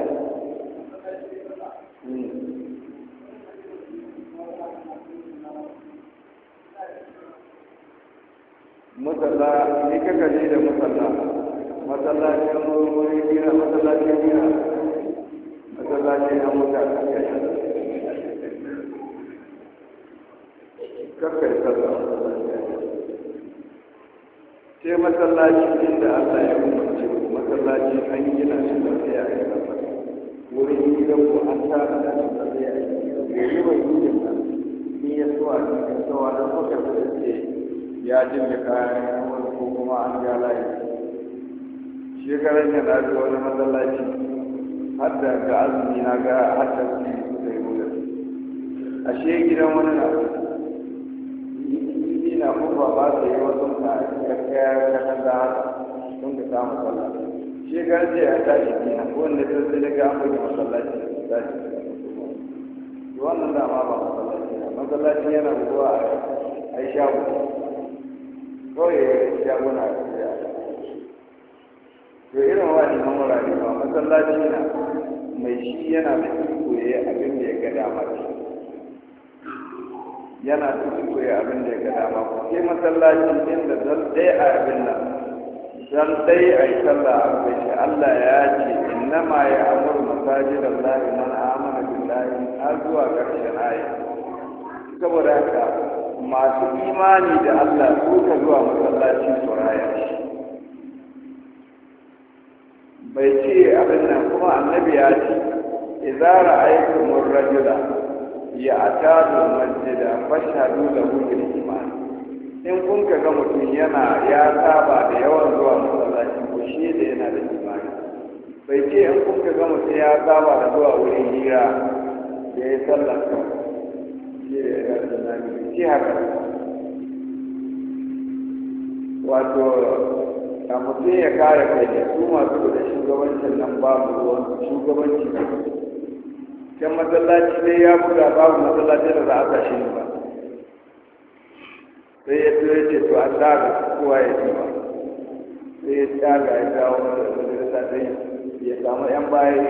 musalla ne ka gaje da musalla masallacin wuri gina masallacin gina masallacin na mutane kakkai sallah sai masallaci inda Allah ya umarci masallaci an gina shi da sai a yi masa wurin gidan ku an tara da shi da sai a yi gari mai gidan nan ni ya so a cikin tsawa don kuka da ce ya jinne kayan wani ko kuma an ja layi shekaran yana da wani masallaci har da ga azumi na ga har da su suka yi wurin ashe gidan wani na ina kuma ba su yi wasu ka kakkaya kakanda haka sun ka samu sallah shekaran ce ya tashi gina wanda ta sai daga an buga masallaci ta ce wannan dama ba masallaci na masallaci yana buguwa a yi shago kawai ya yi shaguna a cikin to irin wani mamurari ba masallaci na mai shi yana da iko ya yi abin da ya ga dama yana da iko ya abin da ya ga dama ko sai masallaci inda don ɗaya a abin nan don ɗaya a yi sallah a kai shi Allah ya ce innama ya amuru masajid Allah man amana billahi har zuwa ƙarshen aya saboda haka masu imani da Allah su ka zuwa masallaci su raya shi bai ce abin nan kuma annabi ya ce idza ra'aytumur rajula ya'tadu masjida fashhadu lahu bil iman in kun ka ga mutum yana ya saba da yawan zuwa masallaci ko shi da yana da imani bai ce in kun ka ga mutum ya saba da zuwa wurin hira ya yi sallar ka shi da ya da nami ce haka wato a mutum ya kare kai da su masu da shugabancin nan babu ruwan shugabanci can masallaci dai ya buga babu masallaci da za a tashi ne ba sai ya tuye ce to an daga kowa ya ci ba sai ya daga ya kawo da majalisa dai ya samu yan bayan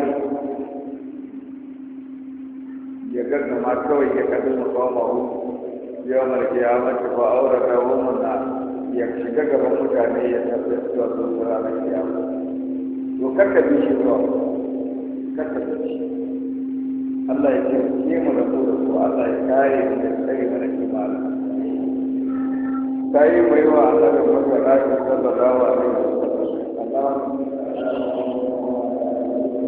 ya gaggama kawai ya kaɗin mafamahu yau marke ya mace ba aure da woman na ya shiga gaban mutane ya tafiya zuwa zuwa ranar kiyama to kakka bi shi zuwa kakka bi shi Allah ya ce ke mu da ku da ku Allah ya kare mu da tsare mana kimala sai mai wa Allah da magana sallallahu alaihi wasallam Allah